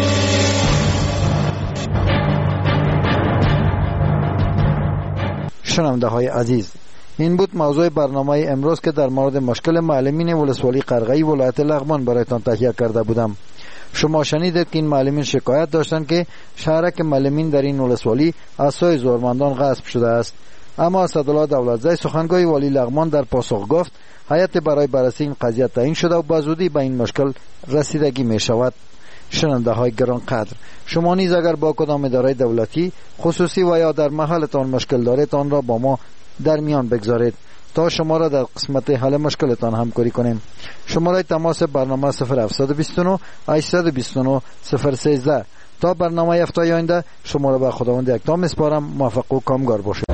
شنونده های عزیز، این بود موضوع برنامه امروز که در مورد مشکل معلمین ولسوالی قرغه‌ای ولایت لغمان برایتان تهیه کرده بودم. شما شنیدید که این معلمین شکایت داشتند که شهرک معلمین در این ولسوالی از سوی زورمندان غصب شده است. اما اسدالله دولتزی سخنگوی والی لغمان در پاسخ گفت هیئت برای بررسی این قضیه تعیین شده و بزودی به این مشکل رسیدگی می شود. شنونده های گرانقدر، شما نیز اگر با کدام اداره دولتی خصوصی و یا در محلتان مشکل دارید آن را با ما در میان بگذارید تا شما را در قسمت حل مشکلتان همکاری کنیم. شماره تماس برنامه صفر هفت دو نه هشت دو نه صفر یک سه. تا برنامه هفته آینده شما را به خداوند یکتا میسپارم. موفق و کامگار باشید.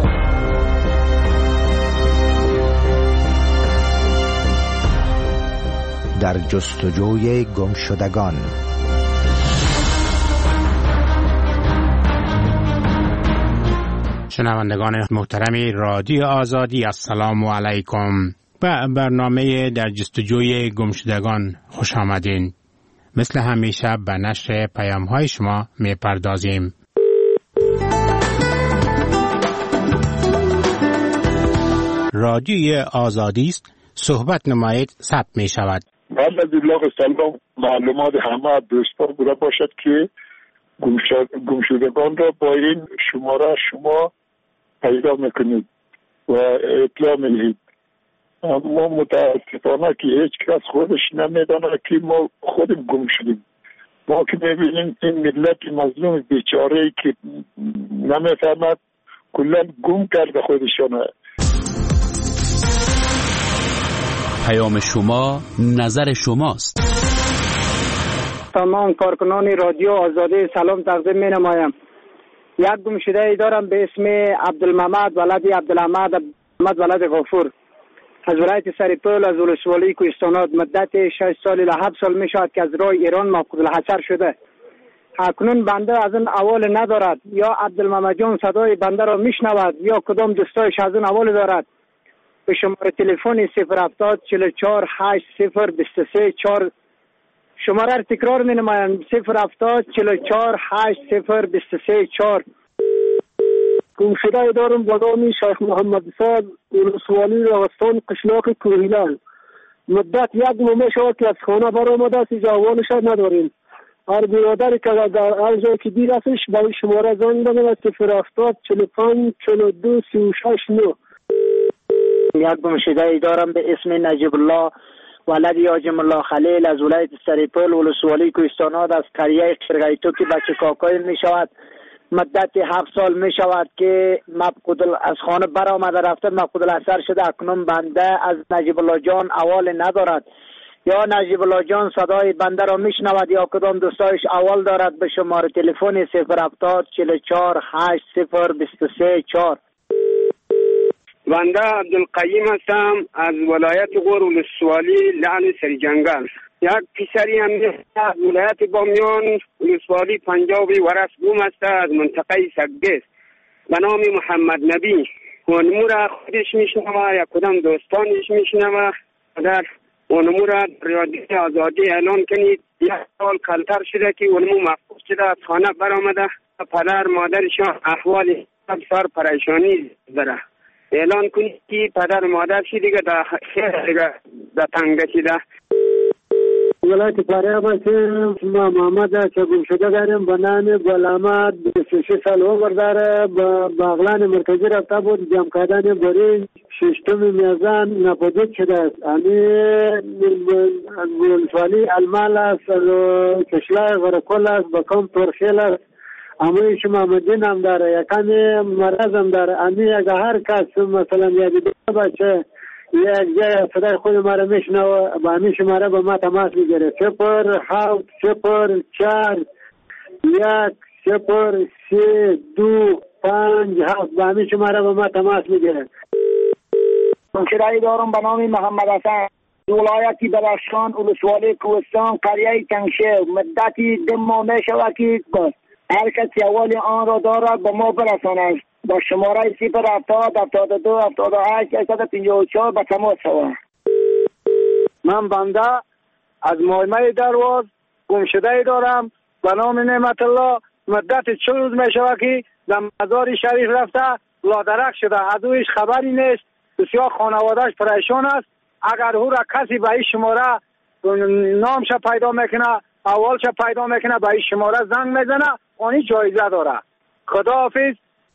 در جستجوی گمشدگان. شنوندگان محترم رادیو آزادی، السلام علیکم. به برنامه در جستجوی گمشدگان خوش آمدین. مثل همیشه به نشر پیام های شما می پردازیم. رادیوی آزادی است، صحبت نمایید ثبت می شود. بعد از ابلاغ سلام معلومات همه دوستان بوده باشد که گمشدگان را با این شماره شما پیدا میکنید و اطلاع میدهید. ما متاسفانه که هیچ کس خودش نمیدانه که ما خودم گم شدیم. ما که میبینیم این ملت مظلوم بیچاره‌ای که نمیفهمد کلا گم کرده خودشانه. پیام شما نظر شماست. تمام کارکنان رادیو آزادی سلام تقدیم می نمایم. یک گمشده ای دارم به اسم عبدالمحمد ولد عبدالحمد عبدالحمد ولد غفور از ولایت سرپل از ولسوالی کوهستانات. مدت شش سال الی هفت سال می شود که از راه ایران مفقود الحصر شده. اکنون بنده از این احوال ندارد، یا عبدالمحمد جان صدای بنده را میشنود یا کدام دوستایش از این احوال دارد. به شماره تلفن صفر هفتاد چهل و چهار هشت صفر بیست و سه چهار شماره را تکرار می نمایم صفر هفتاد چهل و چهار هشت صفر بیست و سه چهار. گمشده دارم با نام شیخ محمد صاحب ولسوالی راغستان قشلاق کوهیلان. مدت یک ماه می شود که از خانه برآمده است، اینجا احوالش نداریم. هر برادری که در هر جایی که دیر هستش برای شماره زنگ بزند صفر هفتاد چهل و پنج چهل و دو سی و شش نه. یک گمشده دارم به اسم نجیب الله ولد حاجم الله خلیل از ولایت سرپل ولسوالی کوهستانات از قریه قرغیتو که بچه کاکای می شود. مدت هفت سال می شود که مفقود از خانه برآمده رفته مفقود الحصر شده. اکنون بنده از نجیب الله جان احوال ندارد، یا نجیب الله جان صدای بنده را میشنود یا کدام دوستایش احوال دارد. به شماره تلفن صفر هفتاد چهل و چهار هشت صفر بیست و سه چهار. بنده عبدالقیم هستم از ولایت غور ولسوالی لعن سرجنگل. یک پسری هم از ولایت بامیان ولسوالی پنجابی ورس گم است از منطقه سگدیس به نام محمد نبی. اونمو را خودش میشنوه یا کدام دوستانش میشنوه. در اونمو را رادیو آزادی اعلان کنید. یک سال کلتر شده که اونمو مفقود شده، از خانه برآمده، پدر مادرشان احوال سر پریشانی داره. اعلان کنید که پدر مادرش دیگه در خیر دیگه در تنگ شده. ولایت فاریاب است. ما محمد که گم شده داریم به نام غلامت، بیست و شش سال عمر داره. به بغلان مرکزی رفته بود، جمع کردن برنج ششتم میزان ناپدید شده است. امی ولسوالی المال است، کشلای غرکل است، بکام ترخیل است. امی شما مدین هم داره، یکمی مرض هم داره. امی اگه هر کس مثلا یادی باشه یک جای صدای خود ما را میشنوه، با همیشه ما را با ما تماس میگیره. صفر هفت صفر چار یک صفر سه دو پنج هفت با همیشه ما را با ما تماس میگیره. گمشده‌ای دارم به نام محمد حسن، ولایت بدخشان، ولسوالی کوهستان، قریه تنگشه. مدتی دو ماه میشود که هر کسی اول آن را دارد به ما برساند. با شماره صفر هفتاد هفتاد دو هفتاد و هشت هشتصد و پنجاه و چهار به تماس شوم. من بنده از مایمه درواز گمشده‌ای دارم به نام نعمت الله. مدت چند روز می شود که در مزار شریف رفته لادرک شده، از اویش خبری نیست. بسیار خانوادهش پریشان است. اگر او را کسی به این شماره نامش پیدا میکنه، اولش پیدا میکنه، به این شماره زنگ میزنه، آنی جایزه داره. خداحافظ.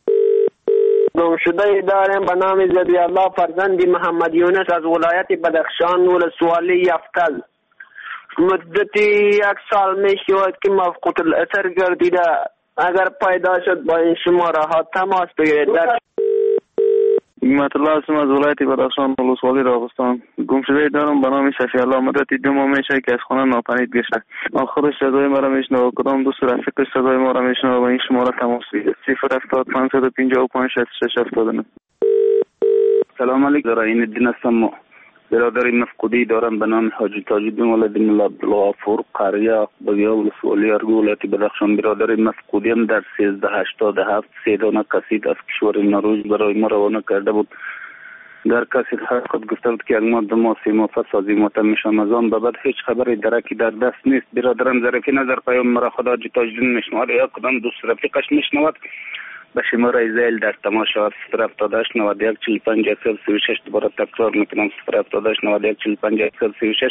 گمشده داریم به نام زبی الله فرزند محمد یونس از ولایت بدخشان، ولسوالی یفتل. مدتی یک سال می شود که مفقود الاثر گردیده. اگر پیدا شد با این شماره ها تماس بگیرید. نعمت الله هستم از ولایت بدخشان، ولسوالی راغستان. گمشده دارم به نام شفیع الله. مدتی دو ماه میشه که از خانه ناپدید گشته. ما خودش صدای ما را میشنوه، کدام دوست رفیقش صدای ما را میشنوه و این شماره تماس بگیرید. صفر هفتاد پانصد و پنجاه و پنج شصت و شش هفتاد و نه. سلام علیکم. این الدین هستم. برادر مفقودی دارم به نام حاجی تاج‌الدین ولدین الله عبدالغفور، قریه بگیا ولسوالی ارگو، ولایت بدخشان. برادر مفقودیم در سیزده هشتاد و هفت سه دانه کاسید از کشور نروژ برای ما روانه کرده بود. در کاسید هر خود گفته بود که یک ماه دو ماه سه ماه پس از این میشم. از آن به بعد هیچ خبری درکی در دست نیست. برادرم ظریفی نظر پیام مرا خدا حاجی تاج‌الدین میشنود یا کدام دوست رفیقش میشنود به شماره زیل در تماس شود. صفر هفتاد و هشت نود و یک چهل و پنج صفر سی و شش. دوباره تکرار میکنم صفر هفتاد و هشت نود و یک چهل و پنج صفر سی و شش.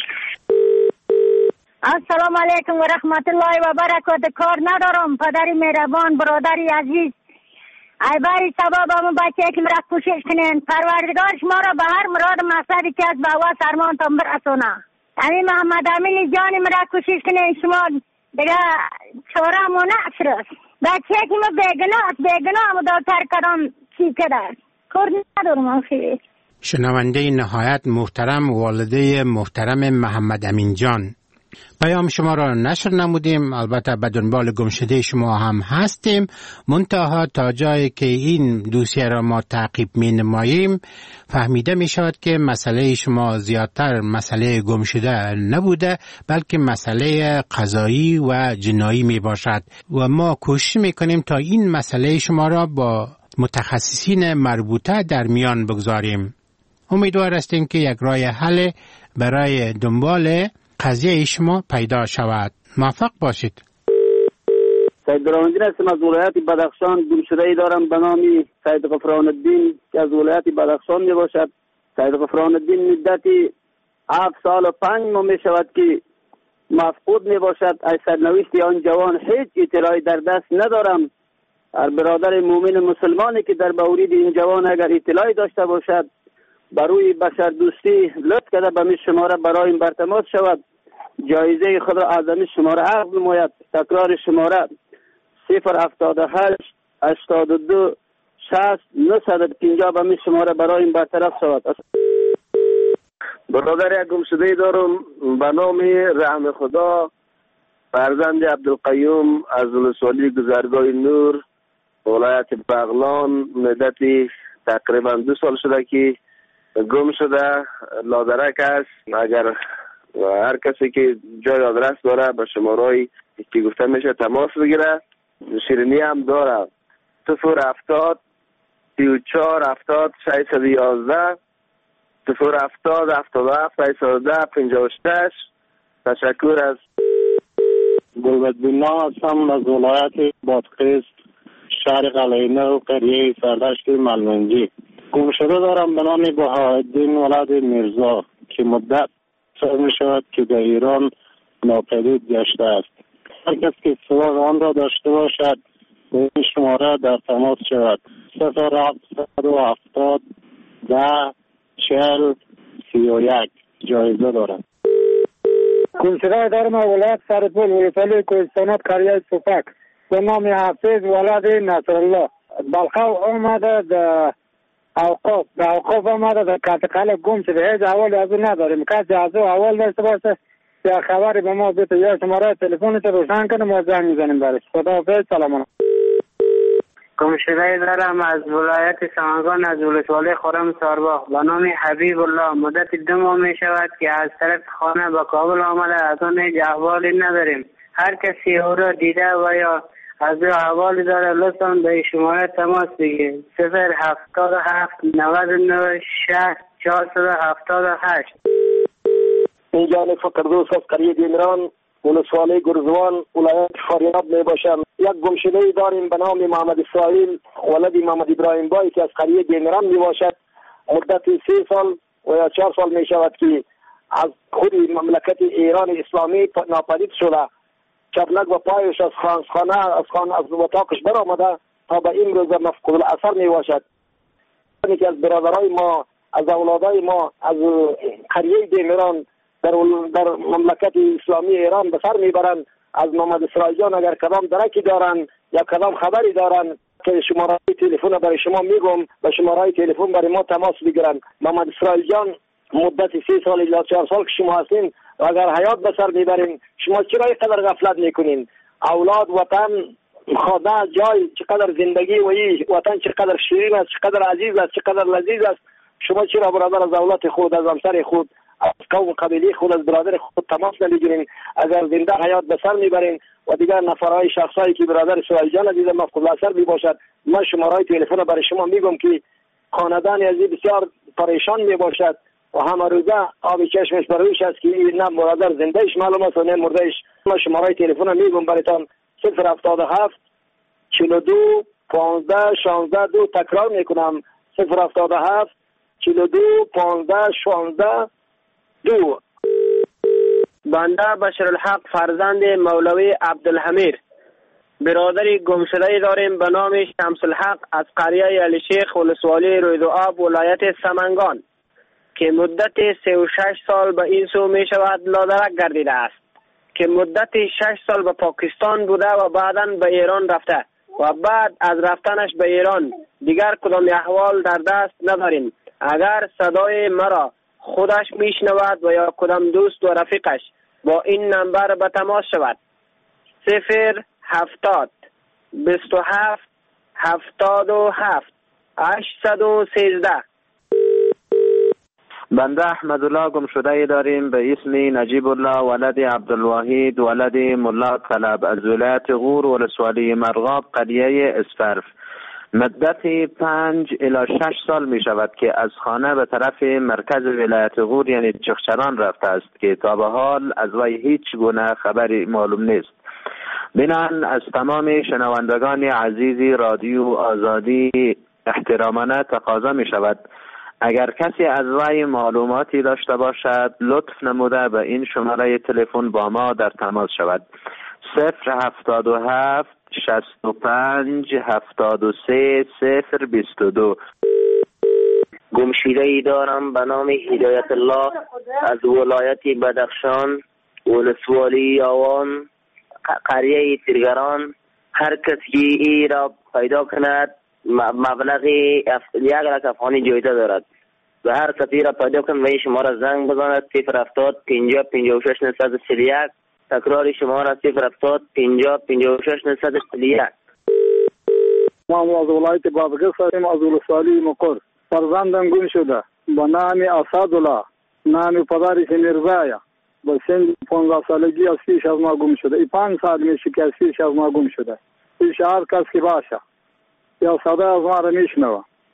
السلام علیکم و رحمت الله و برکاته. کار ندارم پدری مهربان، برادری عزیز، ای باری سبب همون بچه که مرا کوشش کنین، پروردگارش ما را به هر مراد مقصدی که از بوا سرمان تان برسونه. همین محمد امین جانی مرا کوشش کنین، شما دیگه چاره همونه اکرست. بچه که ما بیگناه بیگناه همون دکتر کدام چی کده کار ندارم. آخیه شنونده نهایت محترم والده محترم محمد امین جان، پیام شما را نشر نمودیم، البته به دنبال گمشده شما هم هستیم، منتها تا جایی که این دوسیه را ما تعقیب می نماییم فهمیده می شود که مسئله شما زیادتر مسئله گمشده نبوده بلکه مسئله قضایی و جنایی می باشد و ما کوشش می کنیم تا این مسئله شما را با متخصصین مربوطه در میان بگذاریم. امیدوار هستیم که یک راه حل برای دنبال قضیه شما پیدا شود. موفق باشید. سید براندین هستم از ولایت بدخشان. گمشده‌ای دارم به نام سید غفران الدین که از ولایت بدخشان می باشد. سید غفران الدین مدتی هفت سال و پنج ماه می شود که مفقود می باشد. از سرنوشت آن جوان هیچ اطلاعی در دست ندارم. هر برادر مومن مسلمانی که در بورید این جوان اگر اطلاعی داشته باشد بروی بشر دوستی لطف کرده به می شماره برای این برتماس شود. جایزه خود را از این شماره عقد نماید. تکرار شماره صفر هفتاد و هشت هشتاد و دو شصت نهصد و پنجاه به می شماره برای این برطرف شود. برادر یک گمشده‌ای دارم به نام رحم خدا، فرزند عبدالقیوم از ولسوالی گذرگاه نور، ولایت بغلان. مدتی تقریبا دو سال شده که گم شده، لادرک است. اگر هر کسی که جای آدرس داره به شماره‌ای که گفته میشه تماس بگیره. شیرینی هم داره صفر هفتاد سی و چهار هفتاد ششصد و یازده صفر هفتاد هفتاد و هفت ششصد و ده پنجاه و شش. تشکر از گلبدین نام هستم از ولایت بادغیس شهر قلعه‌نو و قریه سردشت ملمنجی. گمشده دارم به نام بهاءالدین ولد میرزا که مدت سال می شود که در ایران ناپدید گشته است. هر کس که سراغ آن را داشته باشد به این شماره در تماس شود. صفر هفتصد و هفتاد ده چهل سی و یک. جایزه دارد. گمشده دارم ولایت سرپل ولسوالی کوهستانات قریه سوفک به نام حافظ ولد نصرالله. بلخو آمده در اوقاف در اوقاف آمده در کتقل گم شده. هیچ احوالی از اون نداریم. کسی از اون احوال داشته باشه یا خبری به ما بده یا شماره تلفنش روشن کنه ما زنگ میزنیم برش. خداحافظ. سلام علیکم. گمشده دارم از ولایت سمنگان از ولسوالی خرم سارباغ به نام حبیب الله. مدت دو ماه می شود که از طرف خانه به کابل آمده. از اون هیچ احوالی نداریم. هر کسی او را دیده و یا از او احوالی داره لطفاً به شماره تماس بگیرید. صفر هفتاد و هفت نود و نه شصت چهارصد هفتاد و هشت. اینجا فقردوس از قریه دیمران ولسوالی گرزوان ولایت فاریاب می باشم. یک گمشده داریم به نام محمد اسرائیل ولد محمد ابراهیم بای که از قریه دیمران می باشد. مدت سه سال و یا چهار سال می شود که از خود مملکت ایران اسلامی ناپدید شده. چبلک و پایش از خانه از خانه از اتاقش برآمده تا به این روز مفقود الاثر می باشد. که از برادرای ما از اولادای ما از قریه دیمران در در مملکت اسلامی ایران به سر میبرند. از محمد اسرائیل جان اگر کدام درکی دارن یا کدام خبری دارن که شماره تلفن برای شما میگم و شماره تلفن برای ما تماس بگیرن. محمد اسرائیل جان مدت سه سال یا چهار سال که شما هستین و اگر حیات به سر میبرین شما چرا اینقدر غفلت میکنین؟ اولاد، وطن، خانه، جای، چقدر زندگی و این وطن چقدر شیرین است، چقدر عزیز است، چقدر لذیذ است. شما چرا برادر از اولاد خود، از همسر خود، از قوم قبیله خود، از برادر خود تماس نمیگیرین؟ اگر زنده حیات به سر میبرین و دیگر نفرهای شخصایی که برادر اسرائیل جان عزیز مفقود الاثر می باشد، من شماره تلفن برای شما میگم که خاندان عزیز بسیار پریشان می باشد و همه روزه آب چشمش بر رویش است که نه برادر زندهش معلوم است و نه مردهش. من شماره تلفن میگم برایتان صفر هفتاد و هفت چهل و دو پانزده شانزده دو. تکرار میکنم صفر هفتاد و هفت چهل و دو پانزده شانزده دو. بنده بشرالحق فرزند مولوی عبدالحمید برادری گمشده داریم به نام شمس الحق از قریه علی شیخ ولسوالی رویدوآب ولایت سمنگان که مدت سه و شش سال به این سو می شود لادرک گردیده است که مدت شش سال به پاکستان بوده و بعداً به ایران رفته و بعد از رفتنش به ایران دیگر کدام احوال در دست نداریم. اگر صدای مرا خودش میشنود و یا کدام دوست و رفیقش با این نمبر به تماس شود. صفر هفتاد بیست و هفت هفتاد و هفت هشتصد و سیزده. بنده احمدالله گمشده داریم به اسم نجیب الله ولد عبدالواحد ولد ملا طلب از ولایت غور ولسوالی مرغاب قریه اسفرف. مدت پنج الی شش سال می شود که از خانه به طرف مرکز ولایت غور یعنی چخچران رفته است که تا به حال از وی هیچ گونه خبری معلوم نیست. بنان از تمام شنوندگان عزیز رادیو آزادی احترامانه تقاضا می شود اگر کسی از وی معلوماتی داشته باشد لطف نموده به این شماره تلفن با ما در تماس شود. صفر هفتاد و هفت شصت و پنج هفتاد و سه صفر بیست و دو. گمشده ای دارم به نام هدایت الله از ولایت بدخشان ولسوالی آوان قریه تیرگران. هر کسی ای را پیدا کند مبلغ یک لک افغانی جایزه دارد و هر کسی را پیدا کند و این شماره زنگ بزند صفر هفتاد پنجاه پنجاه و شش نهصد و سی و یک. تکرار شماره صفر هفتاد پنجاه پنجاه و شش نهصد و سی و یک. ما از ولایت بادغیس هستیم از ولسوالی مقر. فرزندم گم شده با نام اسدالله نام پدرش میرزایا با سن پانزده سالگی از پیش از ما گم شده. ای پنج سال میشه که از پیش از ما گم شده. پیش هر کس که باشه یا صدا از ما را میشنوه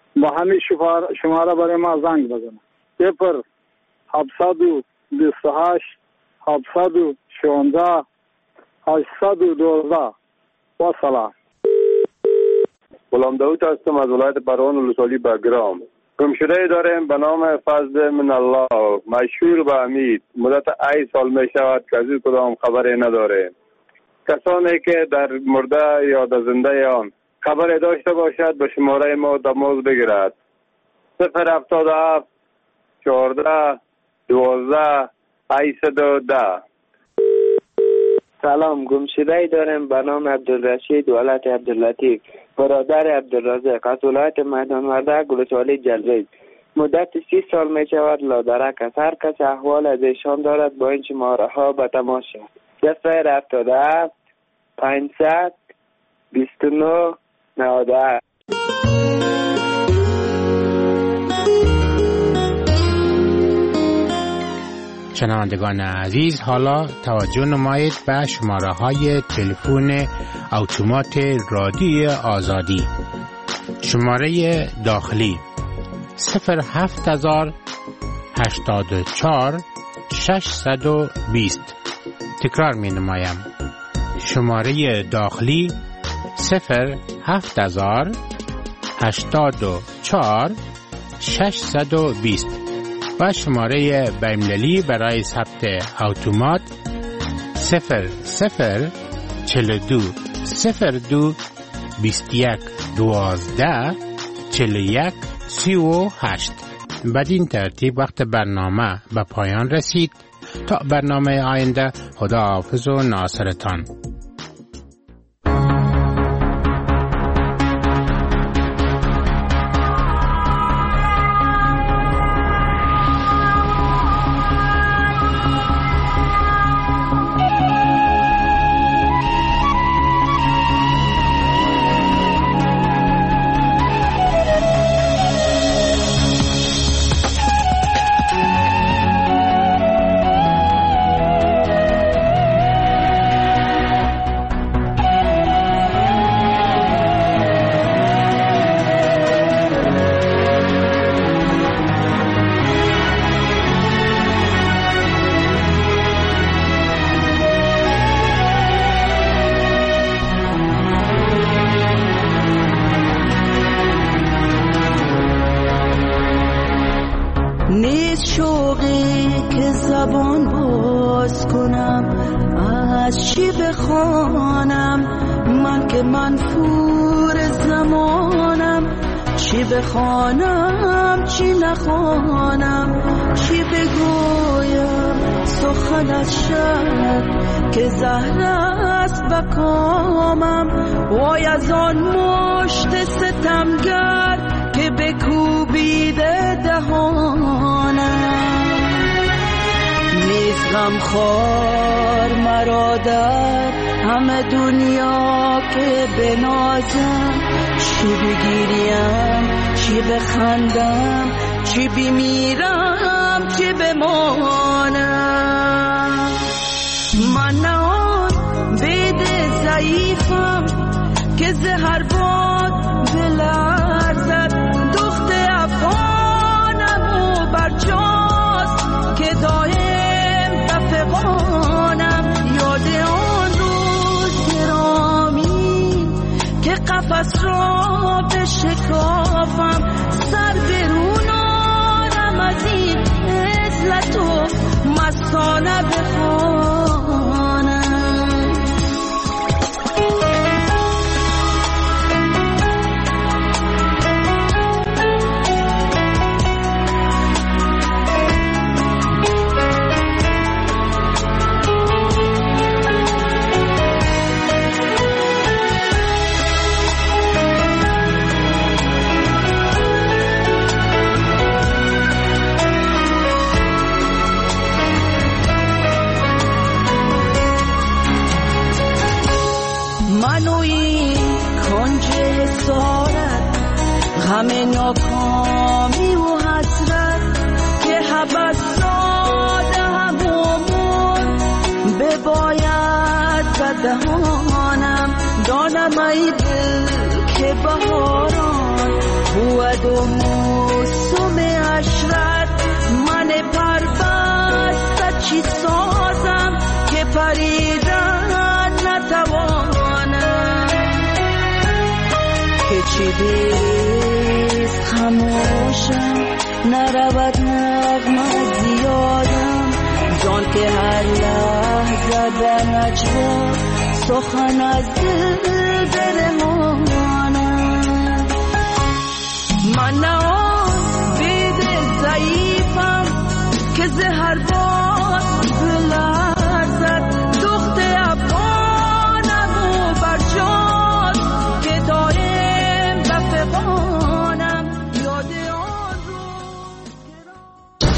با همین شماره برای ما زنگ بزنه. صفر هفتصد و بیست و هشت هفتصد و شانزده هشتصد و دوازده. با سلام. غلام داود هستم از ولایت پروان ولسوالی بگرام. گمشده داریم به نام فضل من الله، مشهور به امید. مدت ای سال می شود که از این کدام خبری نداره. کسانی که در مرده یا در زنده آن خبری داشته باشد به شماره ما تماس بگیرد. صفر هفتاد و هفت چهارده دوازده هشتصد و ده. سلام، گمشده دارم به نام عبدالرشید ولایت عبداللطیف، برادر عبدالرزاق از ولایت میدان وردک ولسوالی جلریز. مدت سی سال می شود لادرک است. هر کس احوال از ایشان دارد با این شماره ها به تماس شد. صفر هفتاد و هفت پانصد بیست و نه نود و هشت. شنوندگان عزیز، حالا توجه نمایید به شماره های تلفن اتومات رادیوی آزادی. شماره داخلی صفر هفت هزار هشتاد و چهار ششصد و بیست. تکرار می نمایم. شماره داخلی صفر هفت هزار هشتاد و چهار ششصد و بیست و شماره بین‌المللی برای ثبت اتومات صفر صفر چهل و دو صفر دو بیست و یک دوازده چهل و یک سی و هشت. بدین ترتیب وقت برنامه به پایان رسید. تا برنامه آینده، خدا حافظ و ناصرتان. بخوانم چی نخوانم، چی بگویم سخن از شب که زهر است به کامم. وای از آن مشت ستمگر که بکوبیده دهانم. نیز غمخوار مرا در همه دنیا که بنازم، چی بگیریم چی بخندم، چی بمیرم چی بمانم. من نه آن بید ضعیفم که زهر باد بلرزد، دخت افغانم و برجاست که دایم بفغانم. یاد آن روز گرامی که قفس را بشکافم، سر برونارم از این عزلت و مستانه بخوانم. همه ناکامی و حسرت که حبس داده همومون بباید بدهانم. دانم ای دل که بهاران بود و موسم عشرت من پربسته چی سازم که پریدن نتوانم که چی بیست خموشم نرود نغمه زیادم جان که هر لحظه به نجوا سخن از دل برمانم من نه آن بید ضعیفم که زهر با